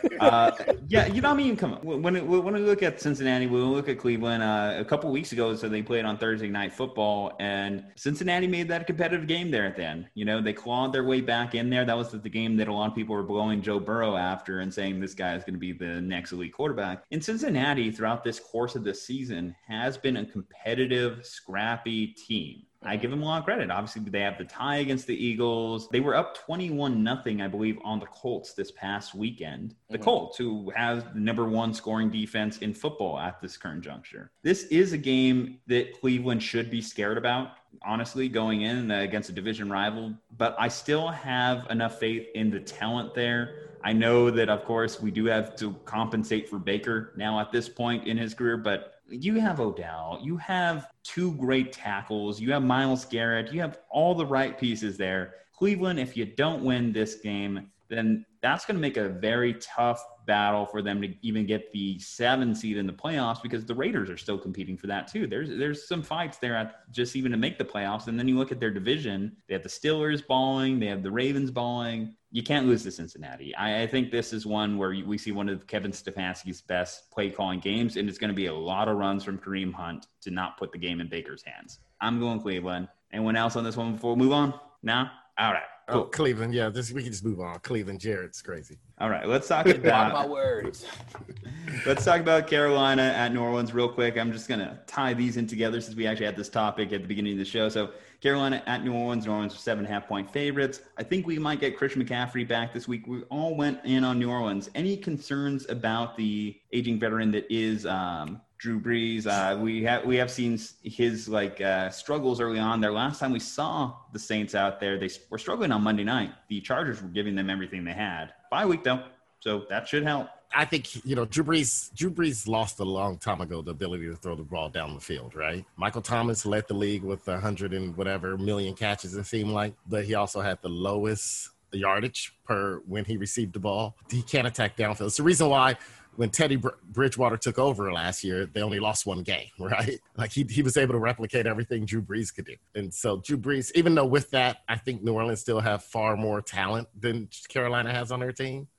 Yeah, you know what I mean? Come on. When we look at Cincinnati, when we look at Cleveland, a couple weeks ago, so they played on Thursday Night Football, and Cincinnati made that a competitive game there at the end. You know, they clawed their way back in there. That was the game that a lot of people were blowing Joe Burrow after and saying this guy is going to be the next elite quarterback. And Cincinnati, throughout this course of this season, has been a competitive, scrappy team. I give them a lot of credit. Obviously, they have the tie against the Eagles. They were up 21-0, I believe, on the Colts this past weekend. The Colts, who has the number 1 scoring defense in football at this current juncture. This is a game that Cleveland should be scared about, honestly, going in against a division rival. But I still have enough faith in the talent there. I know that, of course, we do have to compensate for Baker now at this point in his career, but you have Odell, you have 2 great tackles, you have Myles Garrett, you have all the right pieces there. Cleveland, if you don't win this game, then that's going to make a very tough battle for them to even get the 7 seed in the playoffs, because the Raiders are still competing for that too. There's some fights there just even to make the playoffs. And then you look at their division, they have the Steelers balling, they have the Ravens balling. You can't lose to Cincinnati. I think this is one where we see one of Kevin Stefanski's best play calling games, and it's going to be a lot of runs from Kareem Hunt to not put the game in Baker's hands. I'm going Cleveland. Anyone else on this one before we move on? No? All right. Cool. Oh, Cleveland, yeah. We can just move on. Cleveland, Jared's crazy. All right, let's talk about my words. Let's talk about Carolina at New Orleans real quick. I'm just gonna tie these in together since we actually had this topic at the beginning of the show. So Carolina at New Orleans. New Orleans are 7.5-point favorites. I think we might get Christian McCaffrey back this week. We all went in on New Orleans. Any concerns about the aging veteran that is Drew Brees? We have seen his struggles early on there. Last time we saw the Saints out there, they were struggling on Monday night. The Chargers were giving them everything they had. Bye week though, so that should help. I think, Drew Brees lost a long time ago the ability to throw the ball down the field, right? Michael Thomas led the league with 100 and whatever million catches, it seemed like, but he also had the lowest yardage per when he received the ball. He can't attack downfield. It's the reason why when Teddy Bridgewater took over last year, they only lost 1 game, right? Like he was able to replicate everything Drew Brees could do. And so Drew Brees, even though with that, I think New Orleans still have far more talent than Carolina has on their team.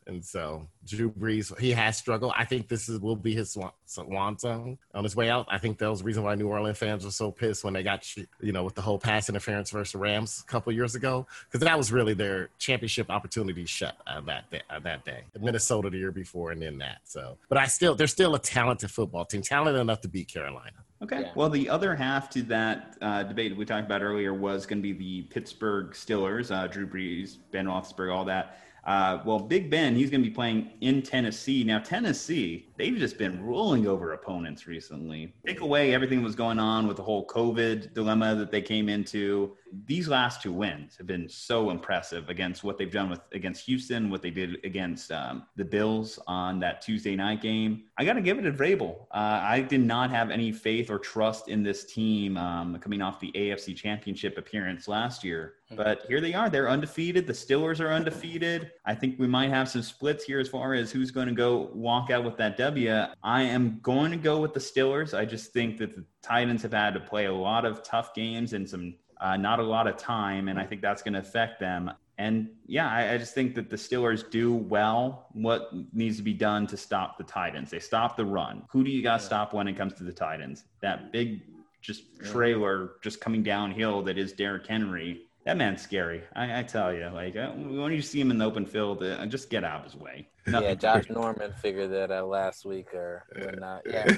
And so Drew Brees, he has struggled. I think will be his swan song on his way out. I think that was the reason why New Orleans fans were so pissed when they got, with the whole pass interference versus the Rams a couple years ago, because that was really their championship opportunity shut that day. Minnesota the year before, and then that. So, but they're still a talented football team, talented enough to beat Carolina. Okay. Yeah. Well, the other half to that debate we talked about earlier was going to be the Pittsburgh Steelers, Drew Brees, Ben Roethlisberger, all that. Well, Big Ben, he's going to be playing in Tennessee. Now, Tennessee, they've just been rolling over opponents recently. Take away everything that was going on with the whole COVID dilemma that they came into. These last two wins have been so impressive against what they've done against Houston, what they did against the Bills on that Tuesday night game. I got to give it to Vrabel. I did not have any faith or trust in this team coming off the AFC Championship appearance last year. But here they are. They're undefeated. The Steelers are undefeated. I think we might have some splits here as far as who's going to go walk out with that W. I am going to go with the Steelers. I just think that the Titans have had to play a lot of tough games and some not a lot of time, and I think that's going to affect them. And, yeah, I just think that the Steelers do well what needs to be done to stop the Titans. They stop the run. Who do you guys stop when it comes to the Titans? That big trailer just coming downhill that is Derrick Henry. That man's scary. I tell you, when you see him in the open field, just get out of his way. Yeah, Josh Norman figured that out last week or whatnot. Yeah.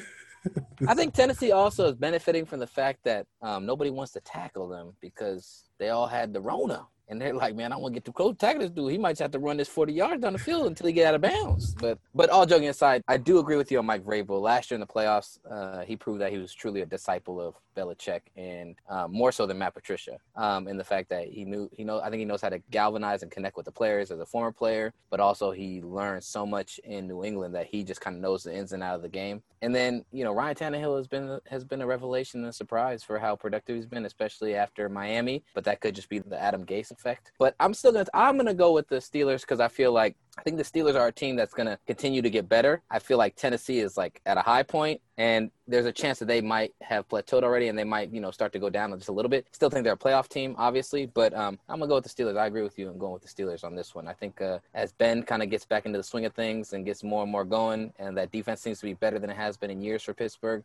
I think Tennessee also is benefiting from the fact that nobody wants to tackle them because they all had the Rona. And they're like, man, I want to get too close. Tackle this dude. He might just have to run this 40 yards down the field until he get out of bounds. But all joking aside, I do agree with you on Mike Vrabel. Last year in the playoffs, he proved that he was truly a disciple of Belichick, and more so than Matt Patricia, in the fact that I think he knows how to galvanize and connect with the players as a former player, but also he learned so much in New England that he just kind of knows the ins and out of the game. And then, Ryan Tannehill has been a revelation and a surprise for how productive he's been, especially after Miami. But that could just be the Adam Gase effect. But I'm gonna go with the Steelers because I think the Steelers are a team that's gonna continue to get better. I feel like Tennessee is at a high point, and there's a chance that they might have plateaued already, and they might start to go down just a little bit. Still think they're a playoff team, obviously, but I'm gonna go with the Steelers. I agree with you. I'm going with the Steelers on this one. I think as Ben kind of gets back into the swing of things and gets more and more going, and that defense seems to be better than it has been in years for Pittsburgh.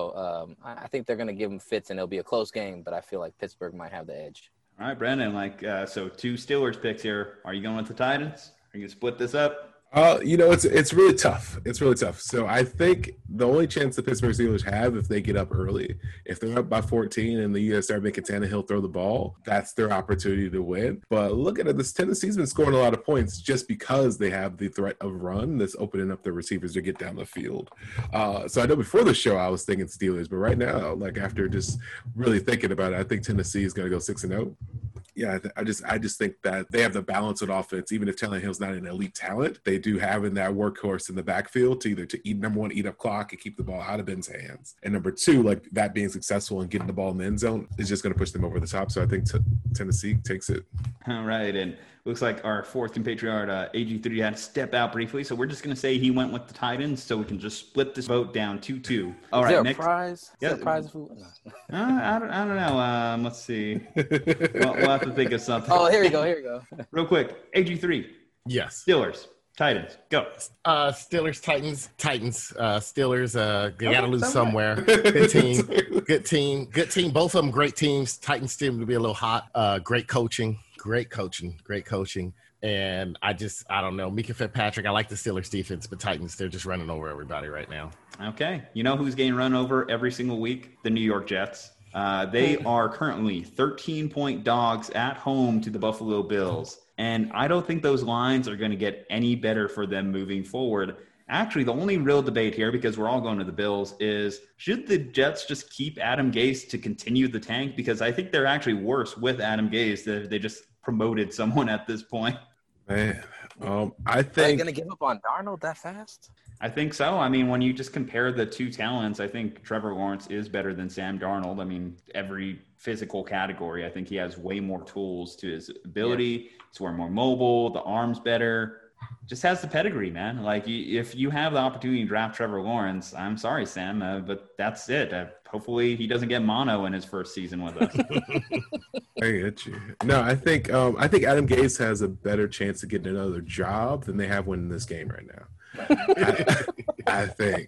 So I think they're gonna give them fits, and it'll be a close game, but I feel like Pittsburgh might have the edge. All right, Brandon, so two Steelers picks here. Are you going with the Titans? Are you going to split this up? It's really tough. It's really tough. So I think the only chance the Pittsburgh Steelers have if they get up early, if they're up by 14 and you start making Tannehill throw the ball, that's their opportunity to win. But look at it. This Tennessee's been scoring a lot of points just because they have the threat of run that's opening up the receivers to get down the field. So I know before the show I was thinking Steelers, but right now, after just really thinking about it, I think Tennessee is going to go 6-0. Yeah, I just think that they have the balance of offense. Even if Tannehill's not an elite talent, they do have in that workhorse in the backfield to eat, number one, eat up clock and keep the ball out of Ben's hands. And number two, that being successful and getting the ball in the end zone is just going to push them over the top. So I think Tennessee takes it. All right, and looks like our fourth compatriot, AG3, had to step out briefly. So we're just going to say he went with the Titans so we can just split this vote down 2-2. All right, is there next. A prize? Is there a prize if we win? I don't know. Let's see. We'll have to think of something. Oh, here we go. Real quick, AG3. Yes. Steelers, Titans, go. Steelers, Titans. Steelers, they got to lose somewhere. Good team. Both of them great teams. Titans seem to be a little hot. Great coaching. And I don't know. Mika Fitzpatrick, I like the Steelers defense, but Titans, they're just running over everybody right now. Okay. You know who's getting run over every single week? The New York Jets. They are currently 13-point dogs at home to the Buffalo Bills. And I don't think those lines are going to get any better for them moving forward. Actually, the only real debate here, because we're all going to the Bills, is should the Jets just keep Adam Gase to continue the tank? Because I think they're actually worse with Adam Gase. They just promoted someone at this point. Man, I think. Are you going to give up on Darnold that fast? I think so. I mean, when you just compare the two talents, I think Trevor Lawrence is better than Sam Darnold. I mean, every physical category, I think he has way more tools to his ability. Yeah. He's more mobile, the arm's better. just has the pedigree, man. Like, if you have the opportunity to draft Trevor Lawrence, I'm sorry, Sam, but that's it. Hopefully he doesn't get mono in his first season with us. I get you. No, I think Adam Gase has a better chance to get another job than they have winning this game right now. I think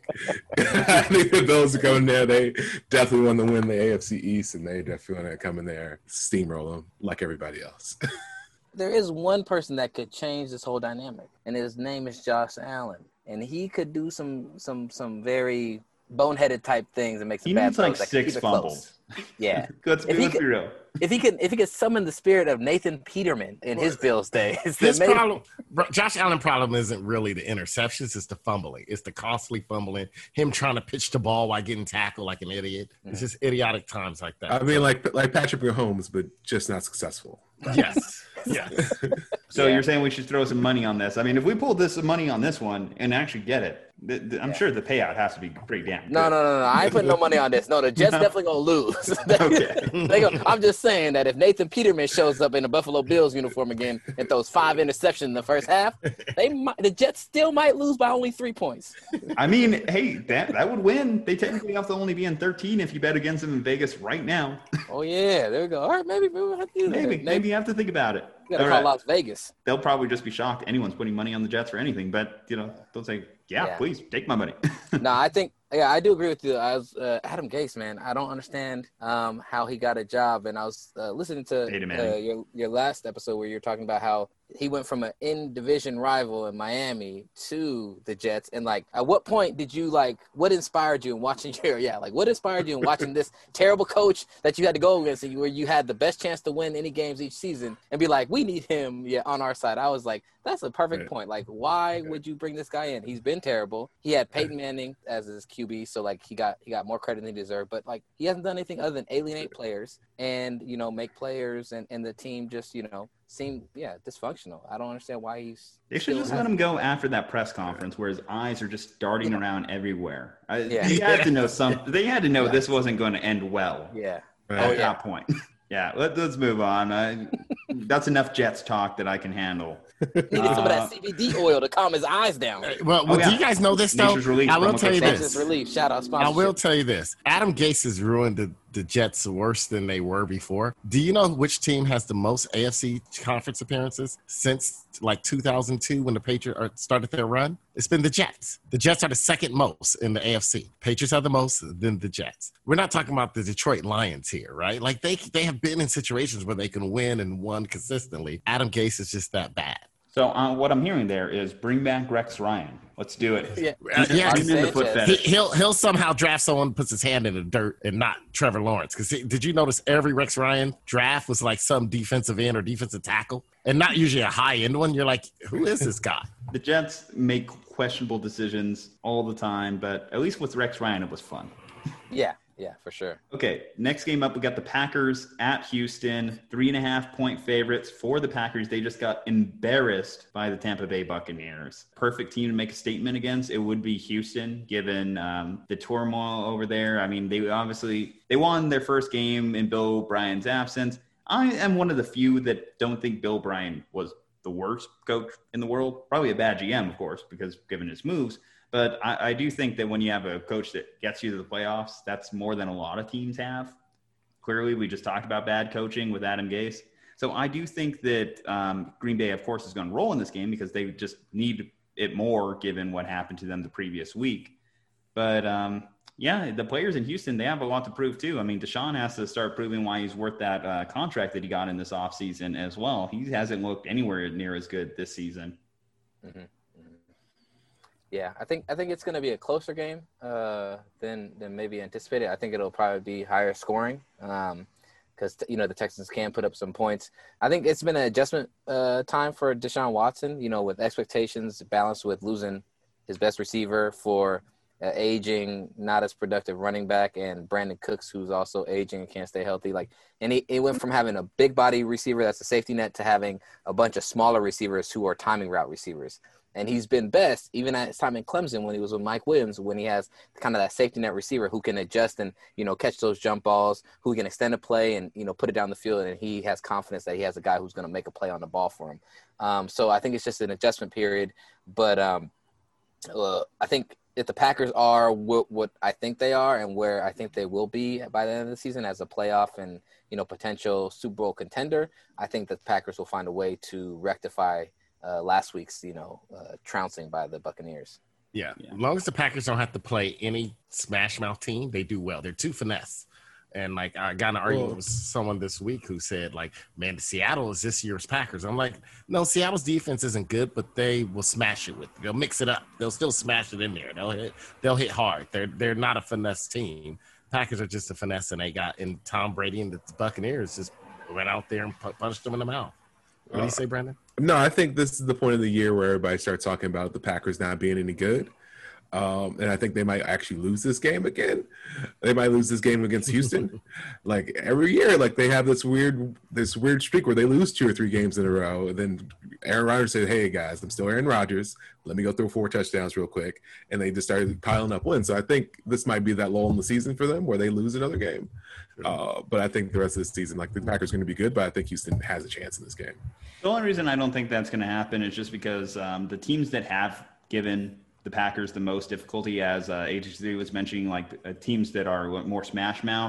the Bills are going there. They definitely want to win the AFC East, and they definitely want to come in there, steamroll them like everybody else. There is one person that could change this whole dynamic, and his name is Josh Allen, and he could do some very boneheaded type things and make some bad throws. He needs like 6 fumbles. Yeah. Let's be real. If he could summon the spirit of Nathan Peterman in his Bills days, Josh Allen's problem isn't really the interceptions; it's the fumbling. It's the costly fumbling. Him trying to pitch the ball while getting tackled like an idiot. It's just idiotic times like that. I mean, like Patrick Mahomes, but just not successful. Yes. Yeah. So you're saying we should throw some money on this? I mean, if we pulled money on this one and actually get it, I'm sure the payout has to be pretty damn good. No. I ain't putting no money on this. No, the Jets definitely gonna lose. Okay. I'm just saying that if Nathan Peterman shows up in a Buffalo Bills uniform again and throws 5 interceptions in the first half, the Jets still might lose by only 3 points. I mean, hey, that would win. They technically have to only be in 13 if you bet against them in Vegas right now. Oh yeah, there we go. All right, maybe we'll have to do that. Maybe you have to think about it. You gotta call Las Vegas. They'll probably just be shocked anyone's putting money on the Jets for anything, but they'll say, yeah, please take my money. No, I think I do agree with you. Adam Gase, man. I don't understand how he got a job. And I was listening to your last episode where you're talking about how he went from an in-division rival in Miami to the Jets. And like, at what point did you what inspired you in watching what inspired you in watching this terrible coach that you had to go against, where you had the best chance to win any games each season, and be like, we need him on our side? I was like, that's a perfect point. Like, why would you bring this guy in? He's been terrible. He had Peyton Manning as his QB, so like he got more credit than he deserved. But like, he hasn't done anything other than alienate players and make players and the team just seem dysfunctional. I don't understand why he's. They should just let him go after that press conference where his eyes are just darting around everywhere. They had to know They had to know this wasn't going to end well. Yeah. At that point. Yeah, let's move on. That's enough Jets talk that I can handle. He needed some of that CBD oil to calm his eyes down. Well, do you guys know this, though? I will tell you this. Relief. Shout out sponsorship. I will tell you this. Adam Gase has ruined the Jets worse than they were before. Do you know which team has the most AFC conference appearances since like 2002 when the Patriots started their run? It's been the Jets. The Jets are the second most in the AFC. Patriots are the most, then the Jets. We're not talking about the Detroit Lions here, right? Like they have been in situations where they can win and won consistently. Adam Gase is just that bad. So what I'm hearing there is bring back Rex Ryan. Let's do it. He'll somehow draft someone who puts his hand in the dirt and not Trevor Lawrence. Because did you notice every Rex Ryan draft was like some defensive end or defensive tackle, and not usually a high end one? You're like, who is this guy? The Jets make questionable decisions all the time, but at least with Rex Ryan, it was fun. Yeah, for sure. Okay, next game up, we got the Packers at Houston, 3.5-point favorites for the Packers. They just got embarrassed by the Tampa Bay Buccaneers. Perfect team to make a statement against. It would be Houston, given the turmoil over there. I mean, they won their first game in Bill O'Brien's absence. I am one of the few that don't think Bill O'Brien was the worst coach in the world. Probably a bad GM, of course, because given his moves. But I do think that when you have a coach that gets you to the playoffs, that's more than a lot of teams have. Clearly, we just talked about bad coaching with Adam Gase. So I do think that Green Bay, of course, is going to roll in this game because they just need it more given what happened to them the previous week. But, the players in Houston, they have a lot to prove too. I mean, Deshaun has to start proving why he's worth that contract that he got in this offseason as well. He hasn't looked anywhere near as good this season. Mm-hmm. Yeah, I think it's going to be a closer game than maybe anticipated. I think it'll probably be higher scoring because the Texans can put up some points. I think it's been an adjustment time for Deshaun Watson. With expectations balanced with losing his best receiver for aging, not as productive running back, and Brandon Cooks, who's also aging and can't stay healthy. It went from having a big body receiver that's a safety net to having a bunch of smaller receivers who are timing route receivers. And he's been best even at his time in Clemson when he was with Mike Williams, when he has kind of that safety net receiver who can adjust and, catch those jump balls, who can extend a play and, put it down the field. And he has confidence that he has a guy who's going to make a play on the ball for him. So I think it's just an adjustment period. But I think if the Packers are what I think they are and where I think they will be by the end of the season as a playoff and, potential Super Bowl contender, I think the Packers will find a way to rectify last week's, trouncing by the Buccaneers. Yeah. As long as the Packers don't have to play any smash mouth team, they do well. They're too finesse. And I got in an argument with someone this week who said, man, Seattle is this year's Packers. I'm like, no, Seattle's defense isn't good, but they will smash it they'll mix it up. They'll still smash it in there. They'll hit hard. They're not a finesse team. Packers are just a finesse, and Tom Brady and the Buccaneers just went out there and punched them in the mouth. What do you say, Brandon? No, I think this is the point of the year where everybody starts talking about the Packers not being any good. And I think they might actually lose this game again. They might lose this game against Houston. Every year, they have this weird streak where they lose 2 or 3 games in a row. And then Aaron Rodgers said, hey, guys, I'm still Aaron Rodgers. Let me go throw 4 touchdowns real quick. And they just started piling up wins. So I think this might be that lull in the season for them where they lose another game. But I think the rest of the season, the Packers are going to be good, but I think Houston has a chance in this game. The only reason I don't think that's going to happen is just because the teams that have given the Packers the most difficulty, as HC was mentioning, teams that are more smash mouth.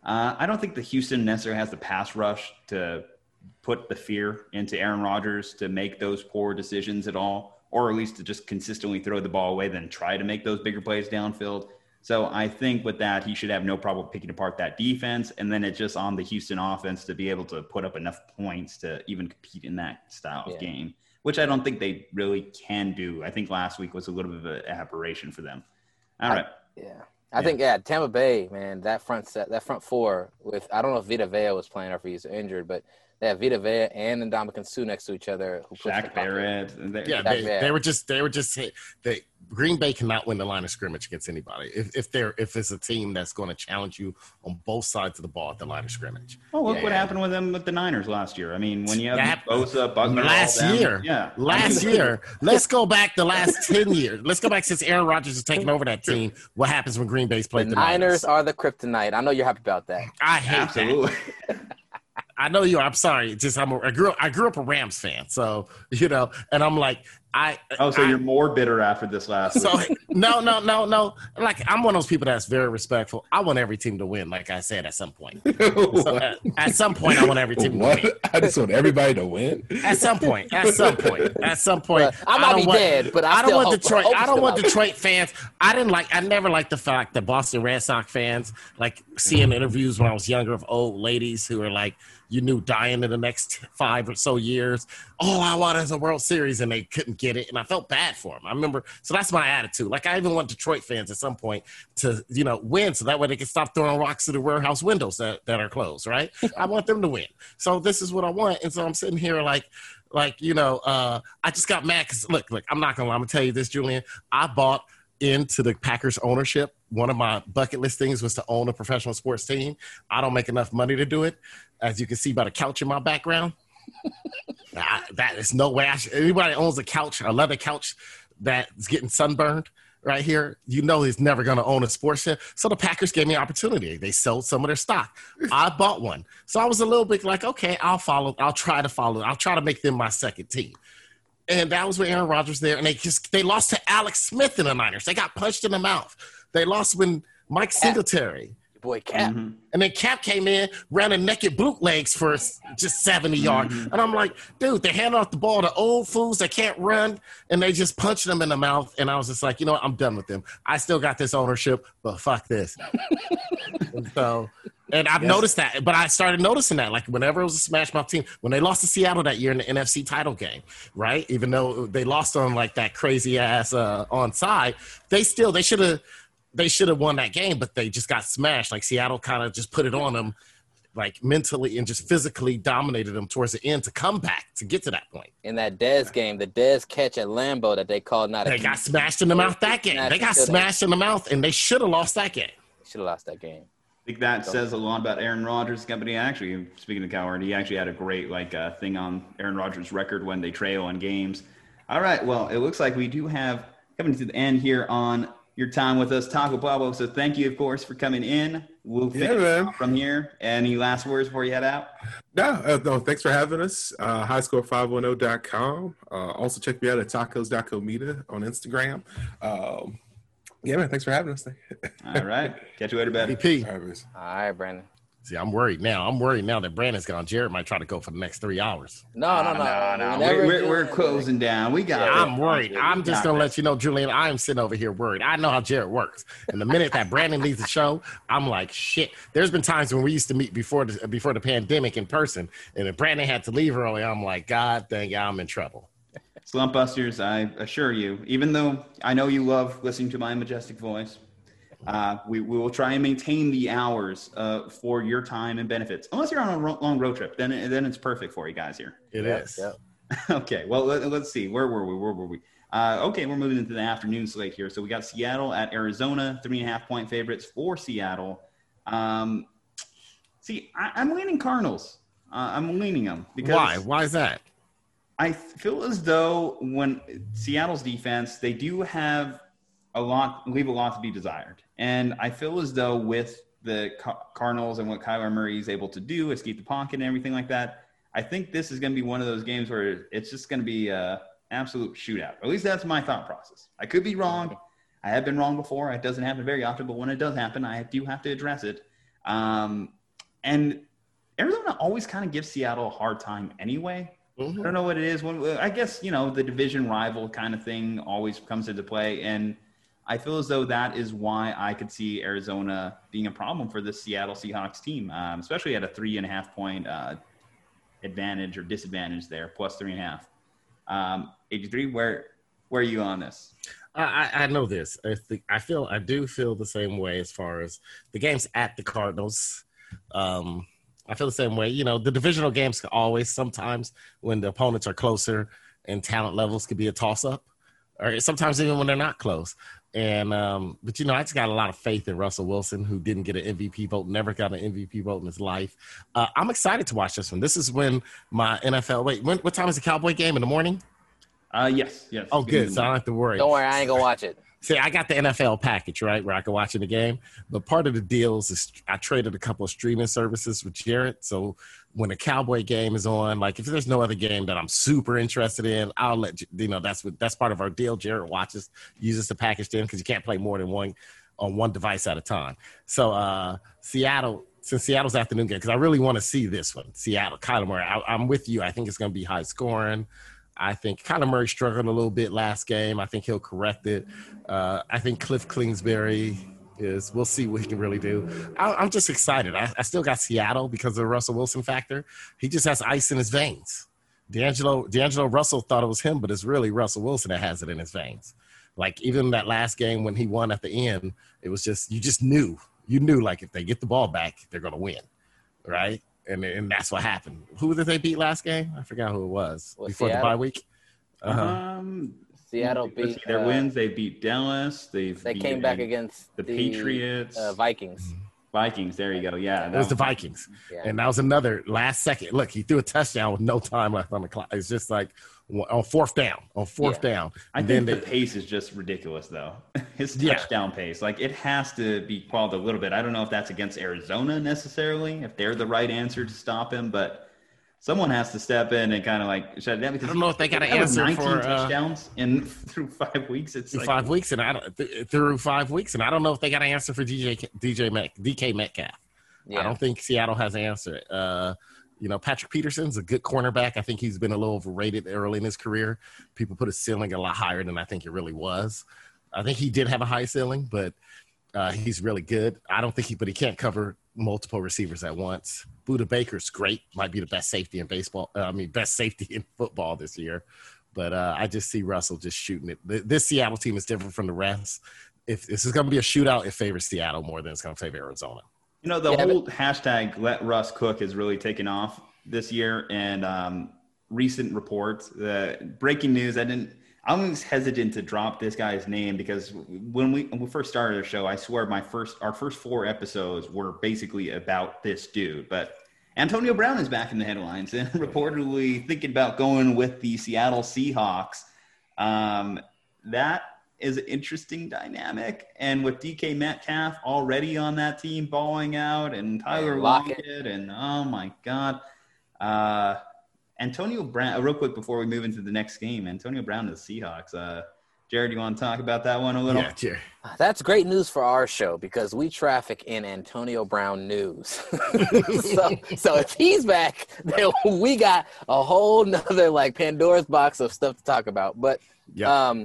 I don't think the Houston necessarily has the pass rush to put the fear into Aaron Rodgers to make those poor decisions at all, or at least to just consistently throw the ball away, then try to make those bigger plays downfield. So I think with that, he should have no problem picking apart that defense. And then it's just on the Houston offense to be able to put up enough points to even compete in that style of game, which I don't think they really can do. I think last week was a little bit of an aberration for them. All right. I think Tampa Bay, man, that front 4 with, I don't know if Vita Vea was playing or if he's injured, but they have Vita Vea and Ndamukong Suh next to each other. Shaq Barrett. They were just Green Bay cannot win the line of scrimmage against anybody. If it's a team that's going to challenge you on both sides of the ball at the line of scrimmage. Oh, look what happened with them with the Niners last year. I mean, when you have Bosa, Buckner, last year. Let's go back the last 10 years. Let's go back since Aaron Rodgers has taken over that team. What happens when Green Bay's played the Niners? Niners are the kryptonite. I know you're happy about that. I hate that. I know you are. I'm sorry. Just I grew up a Rams fan, so and I'm like you're more bitter after this last week. No. I'm one of those people that's very respectful. I want every team to win, like I said at some point. So at some point, I want every team to win. I just want everybody to win. At some point. I might be dead, but I don't want Detroit. I don't want Detroit fans. I never liked the fact that Boston Red Sox fans seeing interviews when I was younger of old ladies who are dying in the next 5 or so years. All I want is a World Series, and they couldn't get it, and I felt bad for them. I remember, so that's my attitude. I even want Detroit fans at some point to, win, so that way they can stop throwing rocks to the warehouse windows that are closed, right? I want them to win. So this is what I want, and so I'm sitting here I just got mad because, look, I'm not going to lie. I'm going to tell you this, Julian. I bought into the Packers ownership. One of my bucket list things was to own a professional sports team. I don't make enough money to do it, as you can see by the couch in my background. That is no way. Anybody owns a leather couch that's getting sunburned right here, is never going to own a sports team. So the Packers gave me an opportunity. They sold some of their stock. I bought one. So I was a little bit okay, I'll try to follow. I'll try to make them my second team. And that was with Aaron Rodgers there. And they lost to Alex Smith in the Niners. They got punched in the mouth. They lost when Mike Singletary. Boy, Cap. Mm-hmm. And then Cap came in, ran a naked bootlegs for just 70 yards. And I'm like, dude, they hand off the ball to old fools that can't run, and they just punched them in the mouth. And I was just like, you know what? I'm done with them. I still got this ownership, but fuck this. And I've noticed that, but I started noticing that, whenever it was a smash mouth team, when they lost to Seattle that year in the NFC title game, right? Even though they lost on that crazy ass onside, they should have won that game, but they just got smashed. Seattle kind of just put it on them, mentally and just physically dominated them towards the end to come back to get to that point. In that Dez game, the Dez catch at Lambeau that they called not They got smashed in the mouth that game. They got smashed in the mouth, and they should have lost that game. Should have lost that game. I think that says a lot about Aaron Rodgers' company. Actually, speaking of Coward, he actually had a great thing on Aaron Rodgers' record when they trail in games. All right. Well, it looks like we do have coming to the end here on your time with us, Taco Pablo. So thank you, of course, for coming in. We'll finish from here. Any last words before you head out? No, thanks for having us. Highscore510.com. Also check me out at tacos.comida on Instagram. Yeah, man, thanks for having us. All right. Catch you later, Ben. BP. All right, Brandon. See, I'm worried now. that Brandon's gone. Jared might try to go for the next 3 hours. No. We're closing down. We got. I'm worried. I'm just gonna let you know, Julian. I am sitting over here worried. I know how Jared works, and the minute that Brandon leaves the show, I'm like, shit. There's been times when we used to meet before the pandemic in person, and if Brandon had to leave early, I'm like, God dang it, I'm in trouble. Slump Busters, I assure you, even though I know you love listening to my majestic voice, we will try and maintain the hours for your time and benefits. Unless you're on a long road trip, then it's perfect for you guys here. It is. Yep. Okay, well, let's see. Where were we? Okay, we're moving into the afternoon slate here. So we got Seattle at Arizona, 3.5-point favorites for Seattle. I'm leaning Cardinals. I'm leaning them. Because Why? Why is that? I feel as though when Seattle's defense, they do have leave a lot to be desired. And I feel as though with the Cardinals and what Kyler Murray is able to do, escape the pocket and everything like that, I think this is going to be one of those games where it's just going to be an absolute shootout. At least that's my thought process. I could be wrong. I have been wrong before. It doesn't happen very often, but when it does happen, I do have to address it. And Arizona always kind of gives Seattle a hard time anyway. Mm-hmm. I don't know what it is. I guess, the division rival kind of thing always comes into play. And I feel as though that is why I could see Arizona being a problem for the Seattle Seahawks team, especially at a 3.5-point advantage or disadvantage there, plus 3.5. 83, where are you on this? I know this. I do feel the same way as far as the games at the Cardinals. I feel the same way. The divisional games can always, sometimes when the opponents are closer and talent levels could be a toss-up, or sometimes even when they're not close. And but I just got a lot of faith in Russell Wilson, who didn't get an MVP vote, never got an MVP vote in his life. I'm excited to watch this one. This is when my NFL. Wait, what time is the Cowboy game in the morning? Yes. Oh, good. So I don't have to worry. Don't worry, I ain't gonna watch it. See, I got the NFL package, right, where I can watch in the game. But part of the deals is I traded a couple of streaming services with Jared. So when a Cowboy game is on, like if there's no other game that I'm super interested in, I'll let that's part of our deal. Jared uses the package then because you can't play more than one on one device at a time. So Seattle, since Seattle's afternoon game, because I really want to see this one, Seattle, Kyler Murray. I'm with you. I think it's going to be high scoring. I think Kyler Murray struggled a little bit last game. I think he'll correct it. I think Cliff Kingsbury we'll see what he can really do. I'm just excited. I still got Seattle because of the Russell Wilson factor. He just has ice in his veins. D'Angelo Russell thought it was him, but it's really Russell Wilson that has it in his veins. Like even that last game when he won at the end, it was just, you just knew. You knew like if they get the ball back, they're going to win, right? And that's what happened. Who did they beat last game? I forgot who it was. Before Seattle? The bye week? Seattle beat their wins. They beat Dallas. They came back against the Patriots. Vikings. Vikings. There you go. Yeah. It was the Vikings. Yeah. And that was another last second. Look, he threw a touchdown with no time left on the clock. It's just like on fourth down. I think the pace is just ridiculous, though. His touchdown pace. Like, it has to be quelled a little bit. I don't know if that's against Arizona necessarily, if they're the right answer to stop him, but someone has to step in and kind of like shut it down. Because I don't know if they got an answer 19 for touchdowns through 5 weeks. It's through like, 5 weeks, through 5 weeks, and I don't know if they got an answer for DK Metcalf. Yeah. I don't think Seattle has an answer. Patrick Peterson's a good cornerback. I think he's been a little overrated early in his career. People put his ceiling a lot higher than I think it really was. I think he did have a high ceiling, but he's really good. I don't think he can't cover multiple receivers at once. Budda Baker's great. Might be the best safety in baseball. Best safety in football this year. But I just see Russell just shooting it. This Seattle team is different from the rest. If this is going to be a shootout, it favors Seattle more than it's going to favor Arizona. Whole hashtag Let Russ Cook has really taken off this year, and recent reports, breaking news. I'm always hesitant to drop this guy's name because when we first started the show, I swear our first 4 episodes were basically about this dude. But Antonio Brown is back in the headlines and reportedly thinking about going with the Seattle Seahawks. That is an interesting dynamic. And with DK Metcalf already on that team balling out and Tyler Lockett and oh my God. Antonio Brown, real quick before we move into the next game, Antonio Brown to the Seahawks. Jared, you want to talk about that one a little? Yeah, Jared. That's great news for our show because we traffic in Antonio Brown news. so if he's back, then we got a whole nother like Pandora's box of stuff to talk about. But just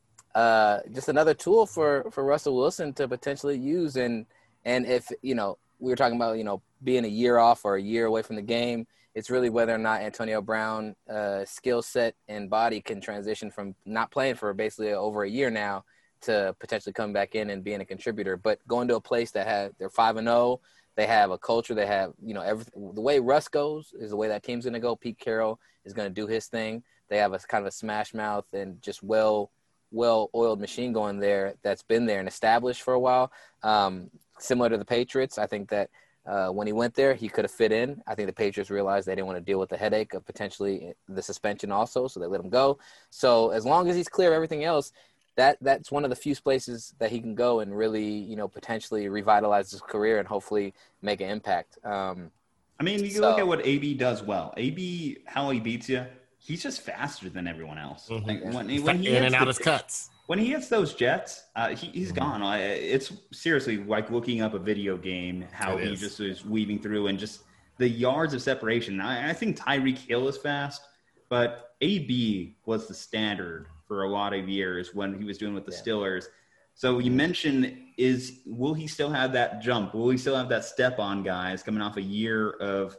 another tool for Russell Wilson to potentially use. And if, we were talking about, being a year off or a year away from the game, it's really whether or not Antonio Brown skill set and body can transition from not playing for basically over a year now to potentially come back in and being a contributor. But going to a place that they're 5-0, they have a culture, they have, everything. The way Russ goes is the way that team's going to go. Pete Carroll is going to do his thing. They have a kind of a smash mouth and just well-oiled machine going there that's been there and established for a while. Similar to the Patriots, I think that when he went there, he could have fit in. I think the Patriots realized they didn't want to deal with the headache of potentially the suspension also, so they let him go. So as long as he's clear of everything else, that's one of the few places that he can go and really, potentially revitalize his career and hopefully make an impact. You can look at what AB does well. AB, how he beats you, he's just faster than everyone else. Mm-hmm. Like when he in and out his cuts. When he hits those jets, he's gone. It's seriously like looking up a video game, how he just is weaving through and just the yards of separation. I think Tyreek Hill is fast, but AB was the standard for a lot of years when he was doing with the Steelers. So you mentioned will he still have that jump? Will he still have that step on guys coming off a year of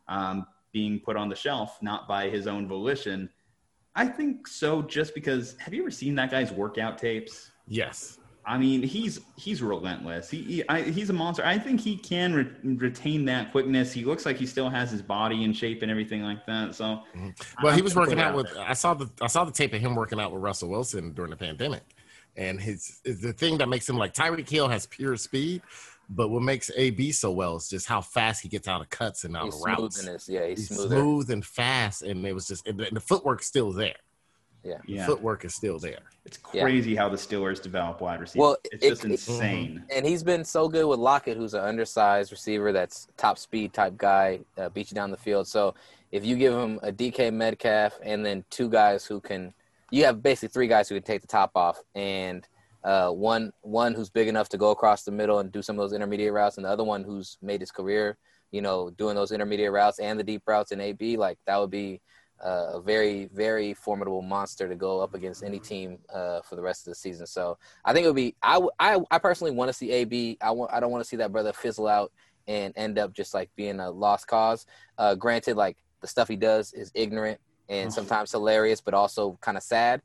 being put on the shelf, not by his own volition? I think so, just because have you ever seen that guy's workout tapes? Yes. He's relentless. He's a monster. I think he can retain that quickness. He looks like he still has his body in shape and everything like that. So, well, he was working out with. I saw the tape of him working out with Russell Wilson during the pandemic, and the thing that makes him like Tyreek Hill has pure speed. But what makes AB so well is just how fast he gets out of cuts and out of routes. He's smooth and fast, and it was just and the footwork's still there. The footwork is still there. It's crazy how the Steelers develop wide receivers. Well, it's just insane. And he's been so good with Lockett, who's an undersized receiver that's top speed type guy, beat you down the field. So if you give him a DK Metcalf and then two guys you have basically three guys who can take the top off and one who's big enough to go across the middle and do some of those intermediate routes, and the other one who's made his career, doing those intermediate routes and the deep routes in AB, like that would be a very, very formidable monster to go up against any team for the rest of the season. So I think it would be. I personally want to see AB. I don't want to see that brother fizzle out and end up just like being a lost cause. Granted, like the stuff he does is ignorant and sometimes hilarious, but also kind of sad.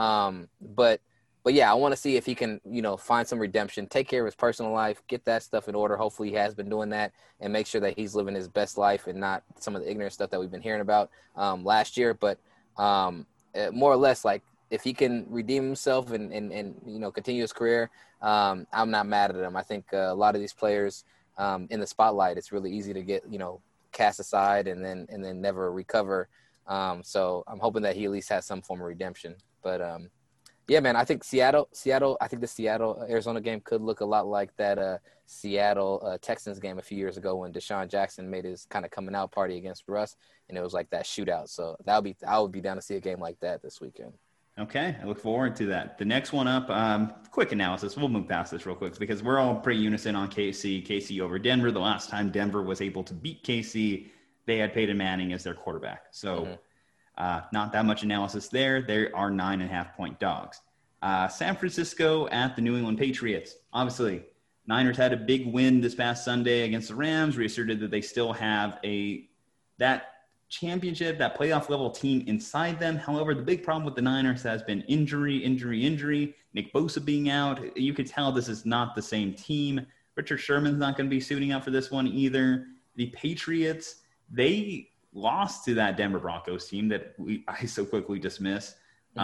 But yeah, I want to see if he can, find some redemption, take care of his personal life, get that stuff in order. Hopefully he has been doing that and make sure that he's living his best life and not some of the ignorant stuff that we've been hearing about last year. But more or less, like if he can redeem himself and continue his career, I'm not mad at him. I think a lot of these players in the spotlight, it's really easy to get, cast aside and then never recover. So I'm hoping that he at least has some form of redemption. But yeah, man, I think Seattle. I think the Seattle-Arizona game could look a lot like that Seattle Texans game a few years ago when Deshaun Jackson made his kind of coming out party against Russ, and it was like that shootout. So I would be down to see a game like that this weekend. Okay, I look forward to that. The next one up, quick analysis. We'll move past this real quick because we're all pretty unison on KC. KC over Denver. The last time Denver was able to beat KC, they had Peyton Manning as their quarterback. So. Not that much analysis there. There are 9.5-point dogs. San Francisco at the New England Patriots. Obviously, Niners had a big win this past Sunday against the Rams, reasserted that they still have that championship, that playoff level team inside them. However, the big problem with the Niners has been injury. Nick Bosa being out. You could tell this is not the same team. Richard Sherman's not going to be suiting up for this one either. The Patriots, they lost to that Denver Broncos team that I so quickly dismiss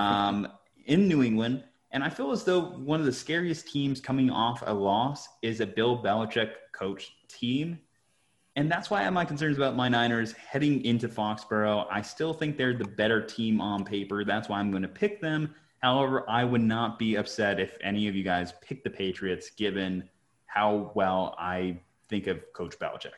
in New England. And I feel as though one of the scariest teams coming off a loss is a Bill Belichick coach team. And that's why I have my concerns about my Niners heading into Foxborough. I still think they're the better team on paper. That's why I'm going to pick them. However, I would not be upset if any of you guys pick the Patriots, given how well I think of Coach Belichick.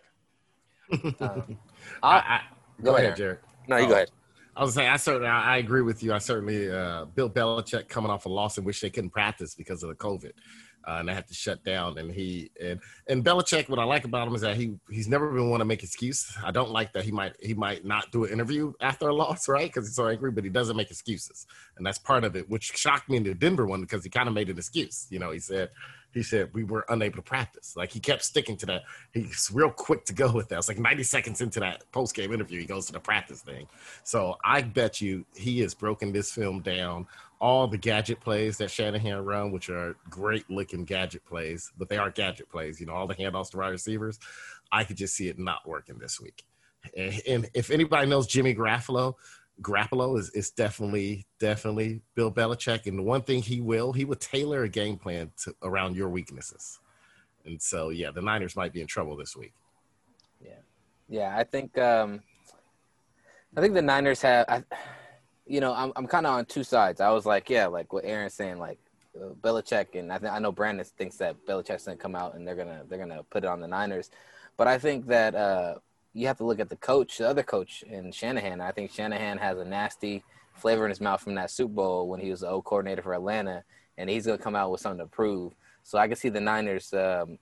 Go ahead, Jared. No, you go ahead. I was saying, I agree with you. I certainly, Bill Belichick coming off a loss in which they couldn't practice because of the COVID. And they had to shut down. And Belichick, what I like about him is that he's never been one to make excuse. I don't like that he might not do an interview after a loss, right? Because he's so angry, but he doesn't make excuses, and that's part of it, which shocked me in the Denver one because he kind of made an excuse. You know, he said we were unable to practice. Like, he kept sticking to that. He's real quick to go with that. It's like 90 seconds into that post-game interview, he goes to the practice thing. So I bet you he has broken this film down. All the gadget plays that Shanahan run, which are great-looking gadget plays, but they are gadget plays. You know, all the handoffs to wide receivers. I could just see it not working this week. And if anybody knows Jimmy Garoppolo is definitely Bill Belichick. And the one thing he would tailor a game plan around your weaknesses. And so, yeah, the Niners might be in trouble this week. Yeah. I think the Niners have. I'm kind of on two sides. I was like, yeah, like what Aaron's saying, like Belichick, and I know Brandon thinks that Belichick's gonna come out and they're gonna put it on the Niners, but I think that you have to look at the other coach in Shanahan. I think Shanahan has a nasty flavor in his mouth from that Super Bowl when he was the O coordinator for Atlanta, and he's gonna come out with something to prove. So I can see the Niners,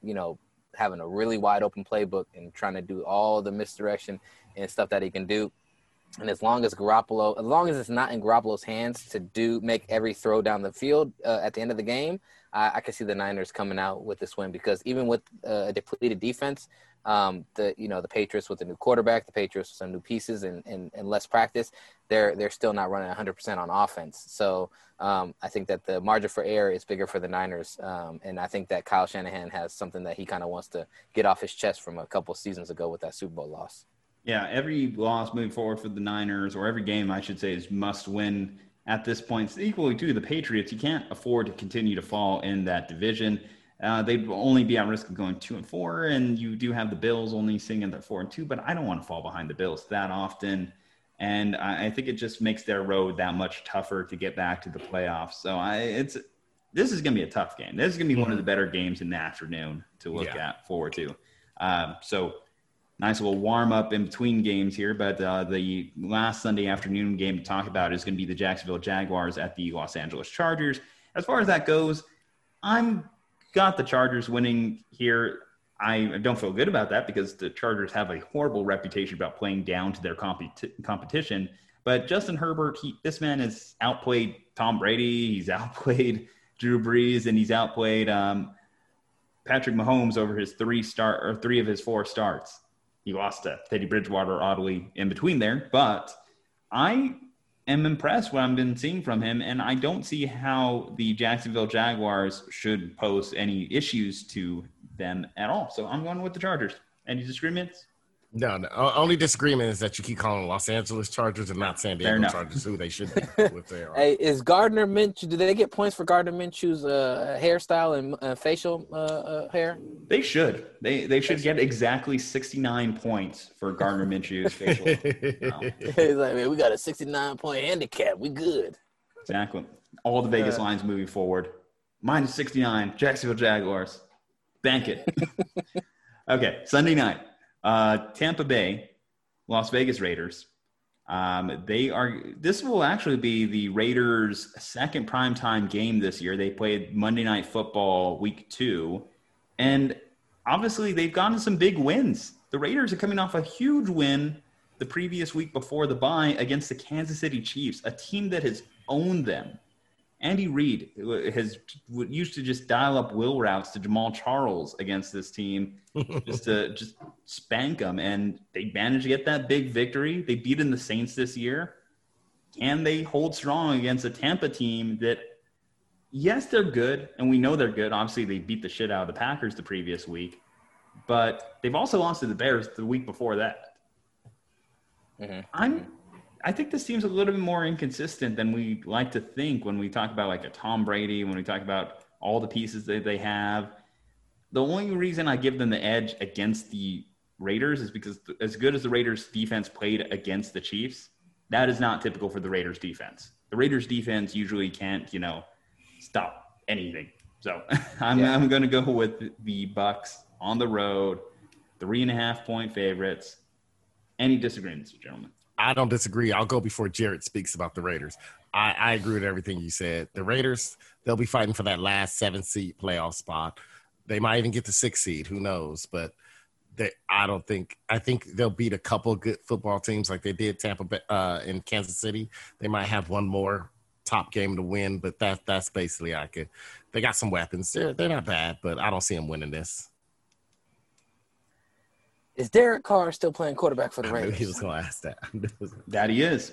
having a really wide open playbook and trying to do all the misdirection and stuff that he can do. And as long as it's not in Garoppolo's hands to make every throw down the field at the end of the game, I can see the Niners coming out with this win, because even with a depleted defense, the Patriots with a new quarterback, the Patriots with some new pieces and less practice, they're still not running 100% on offense. So I think that the margin for error is bigger for the Niners, and I think that Kyle Shanahan has something that he kind of wants to get off his chest from a couple seasons ago with that Super Bowl loss. Yeah, every loss moving forward for the Niners, or every game, I should say, is must win at this point. It's equally to the Patriots. You can't afford to continue to fall in that division. They'd only be at risk of going 2-4, and you do have the Bills only sitting at 4-2, but I don't want to fall behind the Bills that often. And I think it just makes their road that much tougher to get back to the playoffs. So this is going to be a tough game. This is going to be one of the better games in the afternoon to look forward to. So nice little warm-up in between games here, but the last Sunday afternoon game to talk about is going to be the Jacksonville Jaguars at the Los Angeles Chargers. As far as that goes, I'm got the Chargers winning here. I don't feel good about that because the Chargers have a horrible reputation about playing down to their competition. But Justin Herbert, this man has outplayed Tom Brady, he's outplayed Drew Brees, and he's outplayed Patrick Mahomes over his three of his four starts. He lost to Teddy Bridgewater oddly in between there, but I am impressed what I've been seeing from him, and I don't see how the Jacksonville Jaguars should pose any issues to them at all. So I'm going with the Chargers. Any disagreements? No. Only disagreement is that you keep calling Los Angeles Chargers and not San Diego Chargers, who they should be with their. Hey, is Gardner Minshew? Do they get points for Gardner Minshew's hairstyle and facial hair? They should. They should get exactly 69 points for Gardner Minshew's facial. He's like, man, we got a 69-point handicap. We good. Exactly. All the Vegas lines moving forward. Minus 69. Jacksonville Jaguars. Bank it. Okay, Sunday night. Tampa Bay, Las Vegas Raiders. This will actually be the Raiders' second primetime game this year. They played Monday Night Football week 2, and obviously they've gotten some big wins. The Raiders are coming off a huge win the previous week before the bye against the Kansas City Chiefs, a team that has owned them. Andy Reid used to just dial up wheel routes to Jamal Charles against this team just to spank them, and they managed to get that big victory. They beat in the Saints this year, and they hold strong against a Tampa team that, yes, they're good, and we know they're good. Obviously, they beat the shit out of the Packers the previous week, but they've also lost to the Bears the week before that. Mm-hmm. I think this team's a little bit more inconsistent than we like to think when we talk about like a Tom Brady, when we talk about all the pieces that they have. The only reason I give them the edge against the Raiders is because as good as the Raiders defense played against the Chiefs, that is not typical for the Raiders defense. The Raiders defense usually can't, stop anything. So I'm going to go with the Bucks on the road, 3.5-point favorites. Any disagreements, gentlemen? I don't disagree. I'll go before Jared speaks about the Raiders. I agree with everything you said. The Raiders, they'll be fighting for that last 7-seed playoff spot. They might even get the 6th seed. Who knows? But I think they'll beat a couple good football teams like they did Tampa Bay in Kansas City. They might have one more top game to win, but that's basically they got some weapons. They're not bad, but I don't see them winning this. Is Derek Carr still playing quarterback for the Raiders? I knew he was going to ask that. That he is.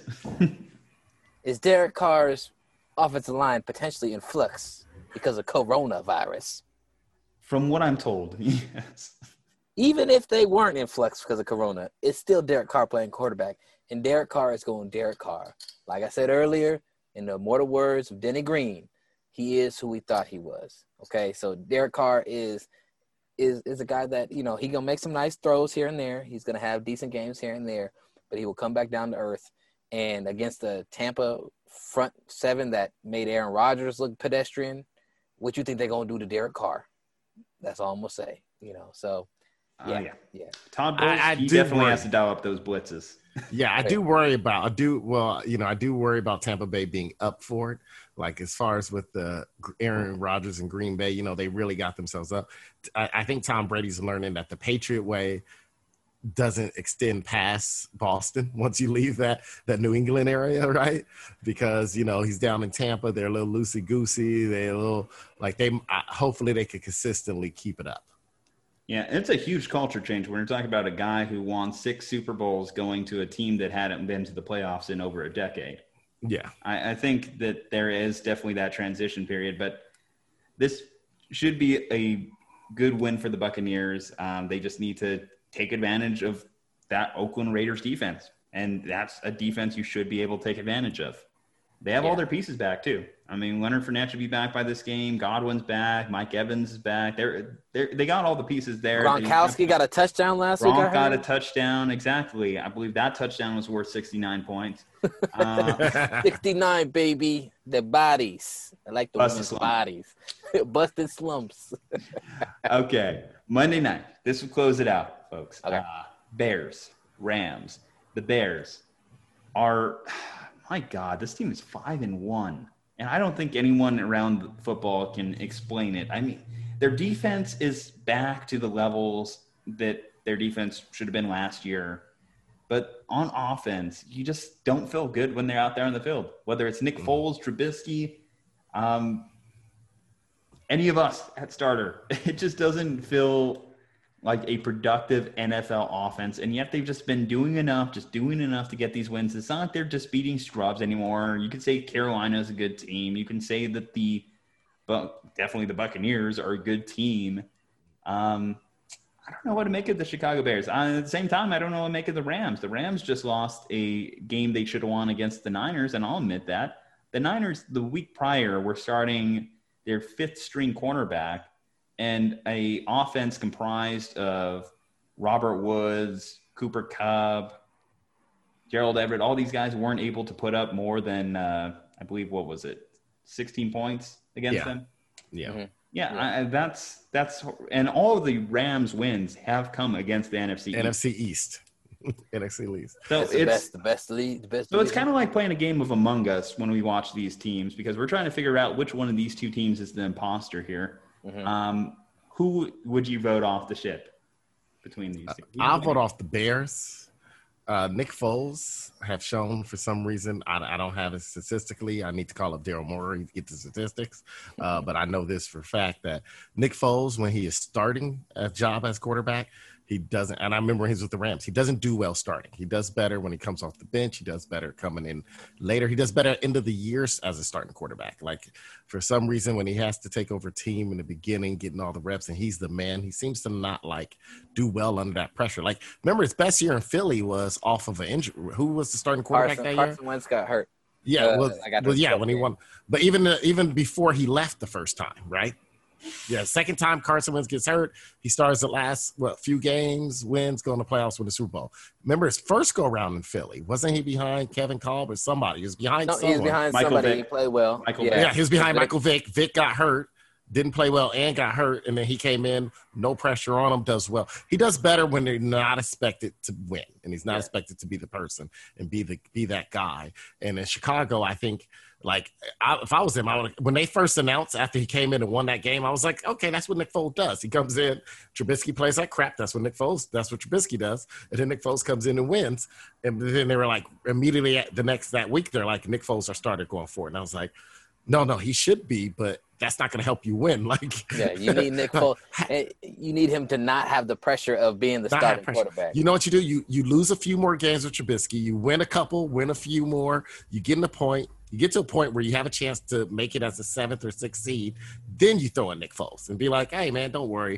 Is Derek Carr's offensive line potentially in flux because of coronavirus? From what I'm told, yes. Even if they weren't in flux because of corona, it's still Derek Carr playing quarterback. And Derek Carr is going Derek Carr. Like I said earlier, in the immortal words of Denny Green, he is who we thought he was. Okay, so Derek Carr is a guy that, he going to make some nice throws here and there. He's going to have decent games here and there, but he will come back down to earth. And against the Tampa front seven that made Aaron Rodgers look pedestrian, what you think they're going to do to Derek Carr? That's all I'm going to say, so. Yeah. Todd Bowles, he definitely has to dial up those blitzes. Yeah, I do worry about Tampa Bay being up for it. Like as far as with the Aaron Rodgers and Green Bay, they really got themselves up. I think Tom Brady's learning that the Patriot way doesn't extend past Boston once you leave that New England area, right? Because, he's down in Tampa. They're a little loosey-goosey. They're a little hopefully they could consistently keep it up. Yeah, it's a huge culture change when you're talking about a guy who won 6 Super Bowls going to a team that hadn't been to the playoffs in over a decade. Yeah. I think that there is definitely that transition period, but this should be a good win for the Buccaneers. They just need to take advantage of that Oakland Raiders defense, and that's a defense you should be able to take advantage of. They have all their pieces back, too. I mean, Leonard Fournette should be back by this game. Godwin's back. Mike Evans is back. They got all the pieces there. Gronkowski got a touchdown last week. Gronk got a touchdown, exactly. I believe that touchdown was worth 69 points. 69, baby. The bodies. I like the women's bodies. Busted slumps. Okay. Monday night. This will close it out, folks. Okay. Bears, Rams. The Bears are – my God, this team is 5-1. And I don't think anyone around football can explain it. I mean, their defense is back to the levels that their defense should have been last year. But on offense, you just don't feel good when they're out there on the field. Whether it's Nick Foles, Trubisky, any of us at starter, it just doesn't feel like a productive NFL offense. And yet they've just been doing enough to get these wins. It's not like they're just beating scrubs anymore. You can say Carolina is a good team. You can say that definitely the Buccaneers are a good team. I don't know what to make of the Chicago Bears. At the same time, I don't know what to make of the Rams. The Rams just lost a game they should have won against the Niners, and I'll admit that. The Niners, the week prior, were starting their 5th-string cornerback, and a offense comprised of Robert Woods, Cooper Kupp, Gerald Everett. All these guys weren't able to put up more than, I believe, 16 points against them? Yeah. Mm-hmm. Yeah, that's and all of the Rams wins have come against the NFC East. NFC East. So it's the best league. So it's kind of like playing a game of Among Us when we watch these teams, because we're trying to figure out which one of these two teams is the imposter here. Mm-hmm. Who would you vote off the ship between these two? I'll vote off the Bears. Nick Foles have shown for some reason, I don't have it statistically. I need to call up Daryl Morey to get the statistics. But I know this for a fact that Nick Foles, when he is starting a job as quarterback, he doesn't, and I remember he's with the Rams, he doesn't do well starting. He does better when he comes off the bench. He does better coming in later. He does better end of the years as a starting quarterback. Like, for some reason, when he has to take over a team in the beginning, getting all the reps, and he's the man, he seems to not, do well under that pressure. Like, remember, his best year in Philly was off of an injury. Who was the starting quarterback that year? Carson Wentz got hurt. Yeah, when he won. But even before he left the first time, right? Yeah, second time Carson Wentz gets hurt. He starts the last, few games, wins, go in the playoffs, win the Super Bowl. Remember his first go-around in Philly? Wasn't he behind Kevin Kolb or somebody? He was behind someone. He was behind somebody. He played well. He was behind Michael Vick. Vick got hurt, didn't play well, and got hurt, and then he came in, no pressure on him, does well. He does better when they're not expected to win, and he's not expected to be the person and be that guy. And in Chicago, I think – if I was him, when they first announced after he came in and won that game, I was like, okay, that's what Nick Foles does. He comes in, Trubisky plays like crap. That's what Trubisky does. And then Nick Foles comes in and wins. And then they were like, immediately that week, they're like, Nick Foles are started going forward. And I was like, no, he should be, but that's not going to help you win. You need Nick Foles. You need him to not have the pressure of being the starting quarterback. You know what you do? You lose a few more games with Trubisky. You win a couple, win a few more. You get in a point. You get to a point where you have a chance to make it as a 7th or 6th seed. Then you throw in Nick Foles and be like, hey, man, don't worry.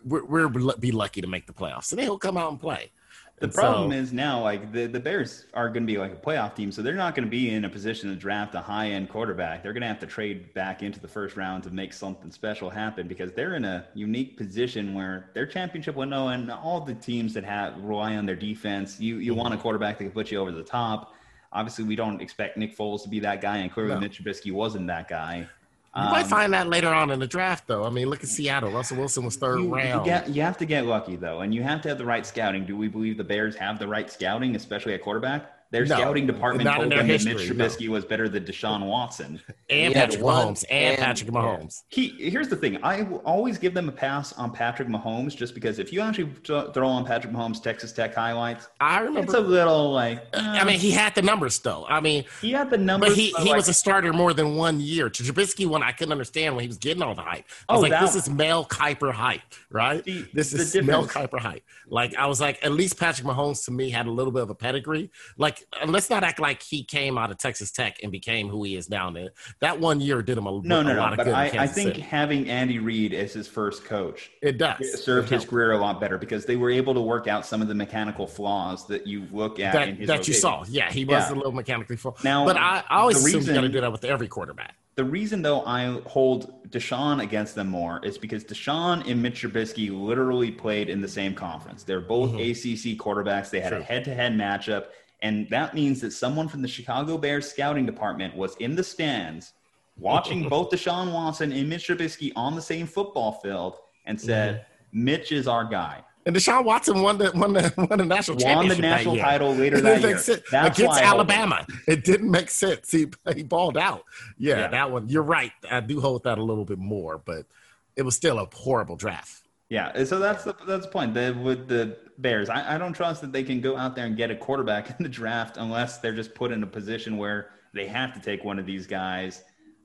We'll be lucky to make the playoffs. And then he'll come out and play. The problem is now, the Bears are going to be like a playoff team, so they're not going to be in a position to draft a high-end quarterback. They're going to have to trade back into the first round to make something special happen because they're in a unique position where they're championship window and all the teams that rely on their defense, you want a quarterback that can put you over the top. Obviously, we don't expect Nick Foles to be that guy, and clearly Mitch Trubisky wasn't that guy. You might find that later on in the draft, though. I mean, look at Seattle. Russell Wilson was third round. You have to get lucky, though, and you have to have the right scouting. Do we believe the Bears have the right scouting, especially at quarterback? Their scouting department told them that Mitch Trubisky was better than Deshaun Watson. And Patrick Mahomes. Patrick Mahomes. Here's the thing. I will always give them a pass on Patrick Mahomes just because if you actually throw on Patrick Mahomes' Texas Tech highlights, I remember it's a little I mean, he had the numbers, though. I mean, he had the numbers. But he was a starter more than 1 year. To Trubisky, when I couldn't understand when he was getting all the hype. I was this is Mel Kiper hype, right? This is Mel Kiper hype. I was like, at least Patrick Mahomes, to me, had a little bit of a pedigree. Let's not act like he came out of Texas Tech and became who he is now. That 1 year did him a lot of good. I think having Andy Reid as his first coach, it served his career a lot better because they were able to work out some of the mechanical flaws that you look at in his that you saw. Yeah, he was a little mechanically flawed. But I always assume you got to do that with every quarterback. The reason, though, I hold Deshaun against them more is because Deshaun and Mitch Trubisky literally played in the same conference. They're both ACC quarterbacks. They had a head-to-head matchup. And that means that someone from the Chicago Bears scouting department was in the stands watching both Deshaun Watson and Mitch Trubisky on the same football field and said, Mitch is our guy. And Deshaun Watson won the national championship. Won the national title later that year. That's against Alabama. It didn't make sense. He balled out. Yeah, that one. You're right. I do hold that a little bit more, but it was still a horrible draft. Yeah, so that's the point. With the Bears, I don't trust that they can go out there and get a quarterback in the draft unless they're just put in a position where they have to take one of these guys.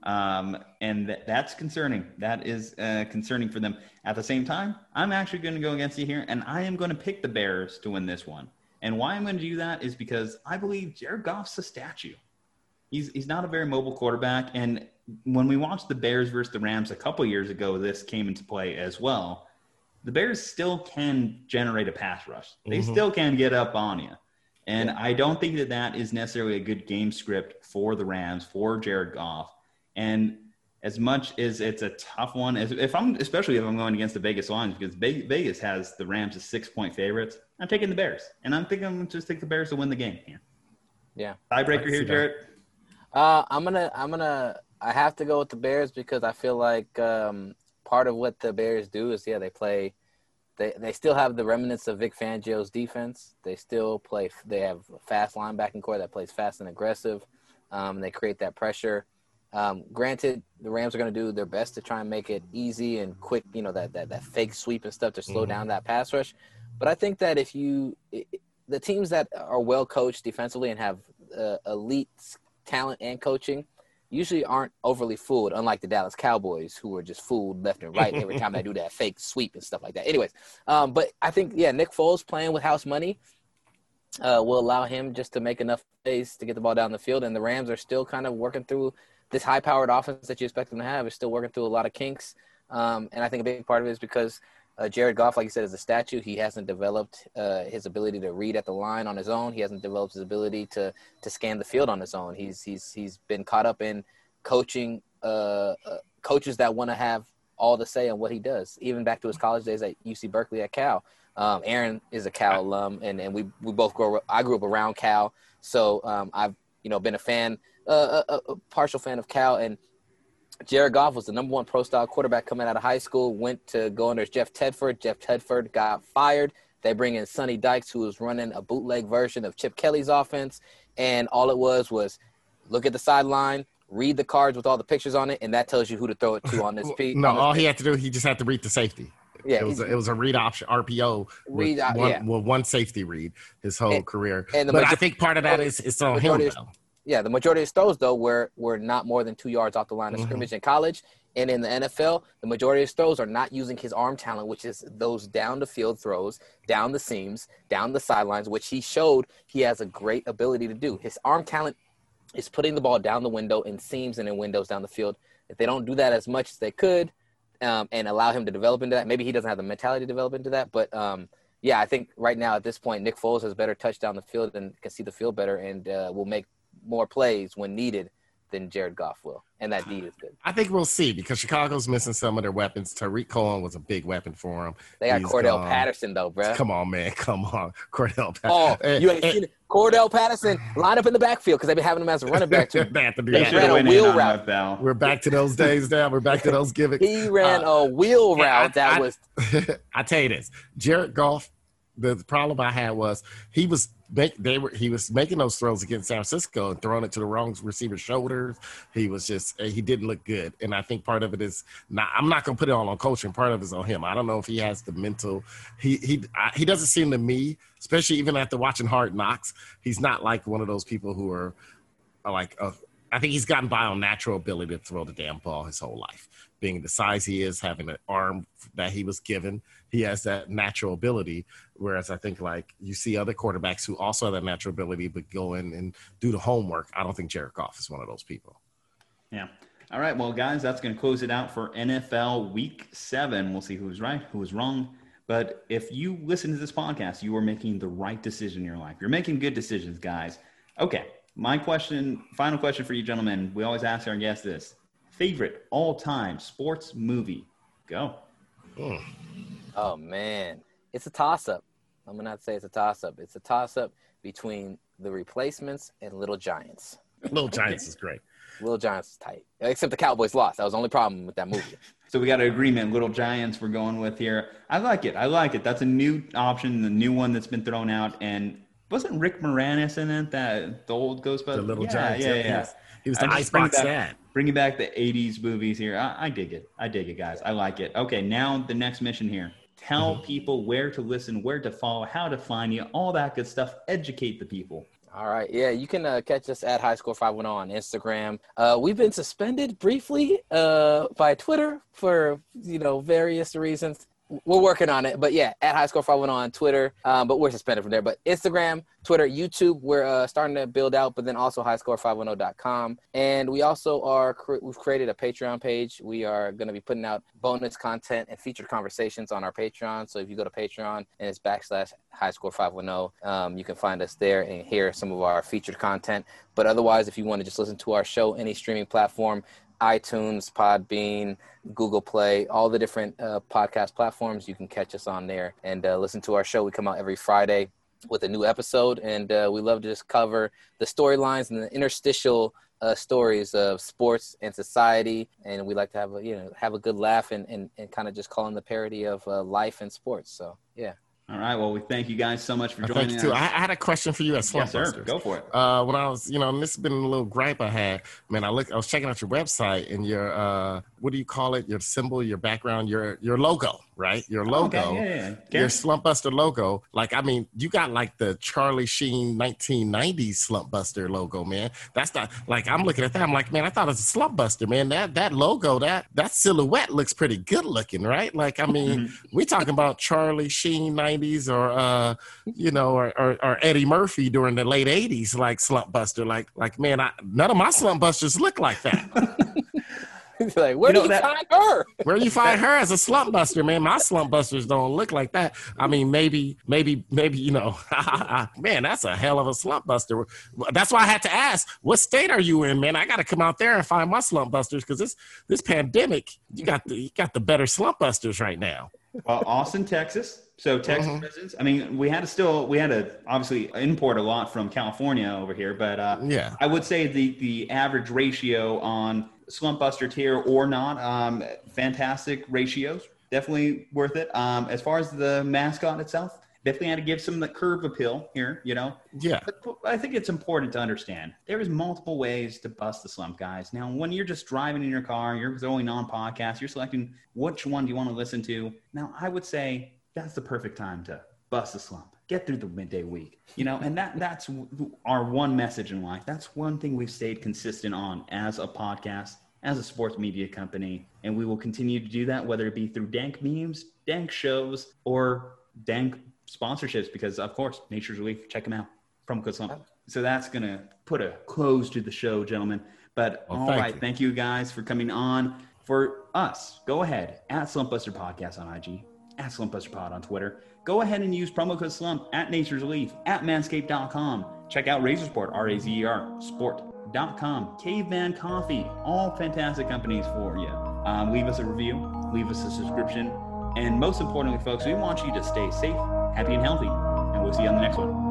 And that's concerning. That is concerning for them. At the same time, I'm actually going to go against you here, and I am going to pick the Bears to win this one. And why I'm going to do that is because I believe Jared Goff's a statue. He's not a very mobile quarterback, and when we watched the Bears versus the Rams a couple years ago, this came into play as well. The Bears still can generate a pass rush. They still can get up on you. And I don't think that is necessarily a good game script for the Rams, for Jared Goff. And as much as it's a tough one, especially if I'm going against the Vegas lines, because Vegas has the Rams as 6-point favorites, I'm taking the Bears. And I'm thinking I'm going to just take the Bears to win the game. Yeah. Tiebreaker here, Jared? I have to go with the Bears because I feel like part of what the Bears do is, they still have the remnants of Vic Fangio's defense. They have a fast linebacking core that plays fast and aggressive. They create that pressure. Granted, the Rams are going to do their best to try and make it easy and quick, that fake sweep and stuff to slow down that pass rush. But I think that the teams that are well coached defensively and have elite talent and coaching usually aren't overly fooled, unlike the Dallas Cowboys, who are just fooled left and right every time they do that fake sweep and stuff like that. Anyways, but I think, Nick Foles playing with house money will allow him just to make enough space to get the ball down the field, and the Rams are still kind of working through this high-powered offense that you expect them to have. Is still working through a lot of kinks, and I think a big part of it is because Jared Goff, like you said, is a statue. He hasn't developed his ability to read at the line on his own. He hasn't developed his ability to scan the field on his own. He's been caught up in coaching coaches that want to have all to say on what he does, even back to his college days at UC Berkeley at Cal. Aaron is a Cal alum, and we both I grew up around Cal, so I've been a fan, a partial fan of Cal. And Jared Goff was the number 1 pro-style quarterback coming out of high school, went to go under Jeff Tedford. Jeff Tedford got fired. They bring in Sonny Dykes, who was running a bootleg version of Chip Kelly's offense, and all it was look at the sideline, read the cards with all the pictures on it, and that tells you who to throw it to on this piece. No, all he had to do, he just had to read the safety. Yeah, it was a read option RPO with one safety read his whole career. But I think part of that is on him though. Yeah, the majority of his throws though were not more than 2 yards off the line of scrimmage in college, and in the NFL, the majority of his throws are not using his arm talent, which is those down the field throws, down the seams, down the sidelines, which he showed he has a great ability to do. His arm talent is putting the ball down the window in seams and in windows down the field. If they don't do that as much as they could, and allow him to develop into that. Maybe he doesn't have the mentality to develop into that. But, I think right now at this point, Nick Foles has better touch down the field and can see the field better and will make more plays when needed than Jared Goff will. And that D is good. I think we'll see because Chicago's missing some of their weapons. Tariq Cohen was a big weapon for him. They got Cordell Patterson, though, bro. Come on, man. Come on. Cordell Patterson. Oh, you ain't seen it. Cordell Patterson line up in the backfield because they've been having him as a running back, too. They have to do that. Ran a wheel route. We're back to those days now. We're back to those gimmicks. He ran a wheel route was – I tell you this. Jared Goff, the problem I had was he was making those throws against San Francisco and throwing it to the wrong receiver's shoulders. He didn't look good. And I think part of it is I'm not going to put it all on coaching. Part of it is on him. I don't know if he has the mental, he doesn't seem to me, especially even after watching Hard Knocks, he's not like one of those people who are like, I think he's gotten by on natural ability to throw the damn ball his whole life. Being the size he is, having an arm that he was given, he has that natural ability. Whereas I think like you see other quarterbacks who also have that natural ability, but go in and do the homework. I don't think Jared Goff is one of those people. Yeah. All right. Well, guys, that's going to close it out for NFL Week 7. We'll see who's right, who's wrong. But if you listen to this podcast, you are making the right decision in your life. You're making good decisions, guys. Okay. Final question for you gentlemen. We always ask our guests this. Favorite all-time sports movie? Go. Oh, man. It's a toss-up. I'm going to say it's a toss-up. It's a toss-up between The Replacements and Little Giants. Little Giants is great. Little Giants is tight. Except the Cowboys lost. That was the only problem with that movie. So we got an agreement. Little Giants we're going with here. I like it. That's a new option, the new one that's been thrown out. And wasn't Rick Moranis in it, the old Ghostbusters? The Little Giants. Yeah. He was the Icebox Dad. Bringing back the 80s movies here. I dig it, guys. I like it. Okay, now the next mission here. Tell people where to listen, where to follow, how to find you, all that good stuff. Educate the people. All right. Yeah, you can catch us at HighScore510 on Instagram. We've been suspended briefly by Twitter for, various reasons. We're working on it, but yeah, at HighScore510 on Twitter, but we're suspended from there. But Instagram, Twitter, YouTube, we're starting to build out, but then also HighScore510.com. And we also we've created a Patreon page. We are going to be putting out bonus content and featured conversations on our Patreon. So if you go to Patreon and it's /HighScore510, you can find us there and hear some of our featured content. But otherwise, if you want to just listen to our show, any streaming platform, iTunes, Podbean, Google Play, all the different podcast platforms, you can catch us on there and listen to our show. We come out every Friday with a new episode, and we love to just cover the storylines and the interstitial stories of sports and society, and we like to have a good laugh and kind of just call in the parody of life and sports. So yeah. All right. Well, we thank you guys so much for joining us. I had a question for you as Slump Busters. Yes, sir. Go for it. When I was, and this has been a little gripe I had. Man, I was checking out your website and your, what do you call it? Your symbol, your background, your logo, right? Your logo, okay, your Slump Buster logo. Like, I mean, you got like the Charlie Sheen 1990s Slump Buster logo, man. That's not like, I'm looking at that. I'm like, man, I thought it was a Slump Buster, man. That logo, that silhouette looks pretty good looking, right? Like, I mean, we talking about Charlie Sheen 90s or Eddie Murphy during the late 80s, like Slump Buster. Like man, none of my Slump Busters look like that. Like, where do you find her? Where do you find her as a slump buster, man? My slump busters don't look like that. I mean, maybe, you know, man, that's a hell of a slump buster. That's why I had to ask, what state are you in, man? I got to come out there and find my slump busters because this pandemic, you got the better slump busters right now. Austin, Texas. So Texas residents. I mean, we had to obviously import a lot from California over here, but yeah, I would say the average ratio on slump buster tier or not, fantastic ratios, definitely worth it. As far as the mascot itself, definitely had to give some of the curve appeal here, you know. Yeah. But I think it's important to understand there is multiple ways to bust the slump, guys. Now, when you're just driving in your car, you're going on podcasts, you're selecting which one do you want to listen to. Now, I would say that's the perfect time to bust the slump. Get through the midday week, you know, and that's our one message in life. That's one thing we've stayed consistent on as a podcast, as a sports media company, and we will continue to do that, whether it be through dank memes, dank shows, or dank sponsorships, because of course, Nature's Relief, check them out, promo code slump. So that's going to put a close to the show, gentlemen. But thank you guys for coming on. For us, go ahead, at Slumpbuster Podcast on IG, at Slumpbuster Pod on Twitter. Go ahead and use promo code slump at Nature's Relief, at manscaped.com. Check out Razor Sport, RAZER, sport.com, Caveman Coffee, all fantastic companies for you. Leave us a review, leave us a subscription, and most importantly, folks, we want you to stay safe, happy, and healthy, and we'll see you on the next one.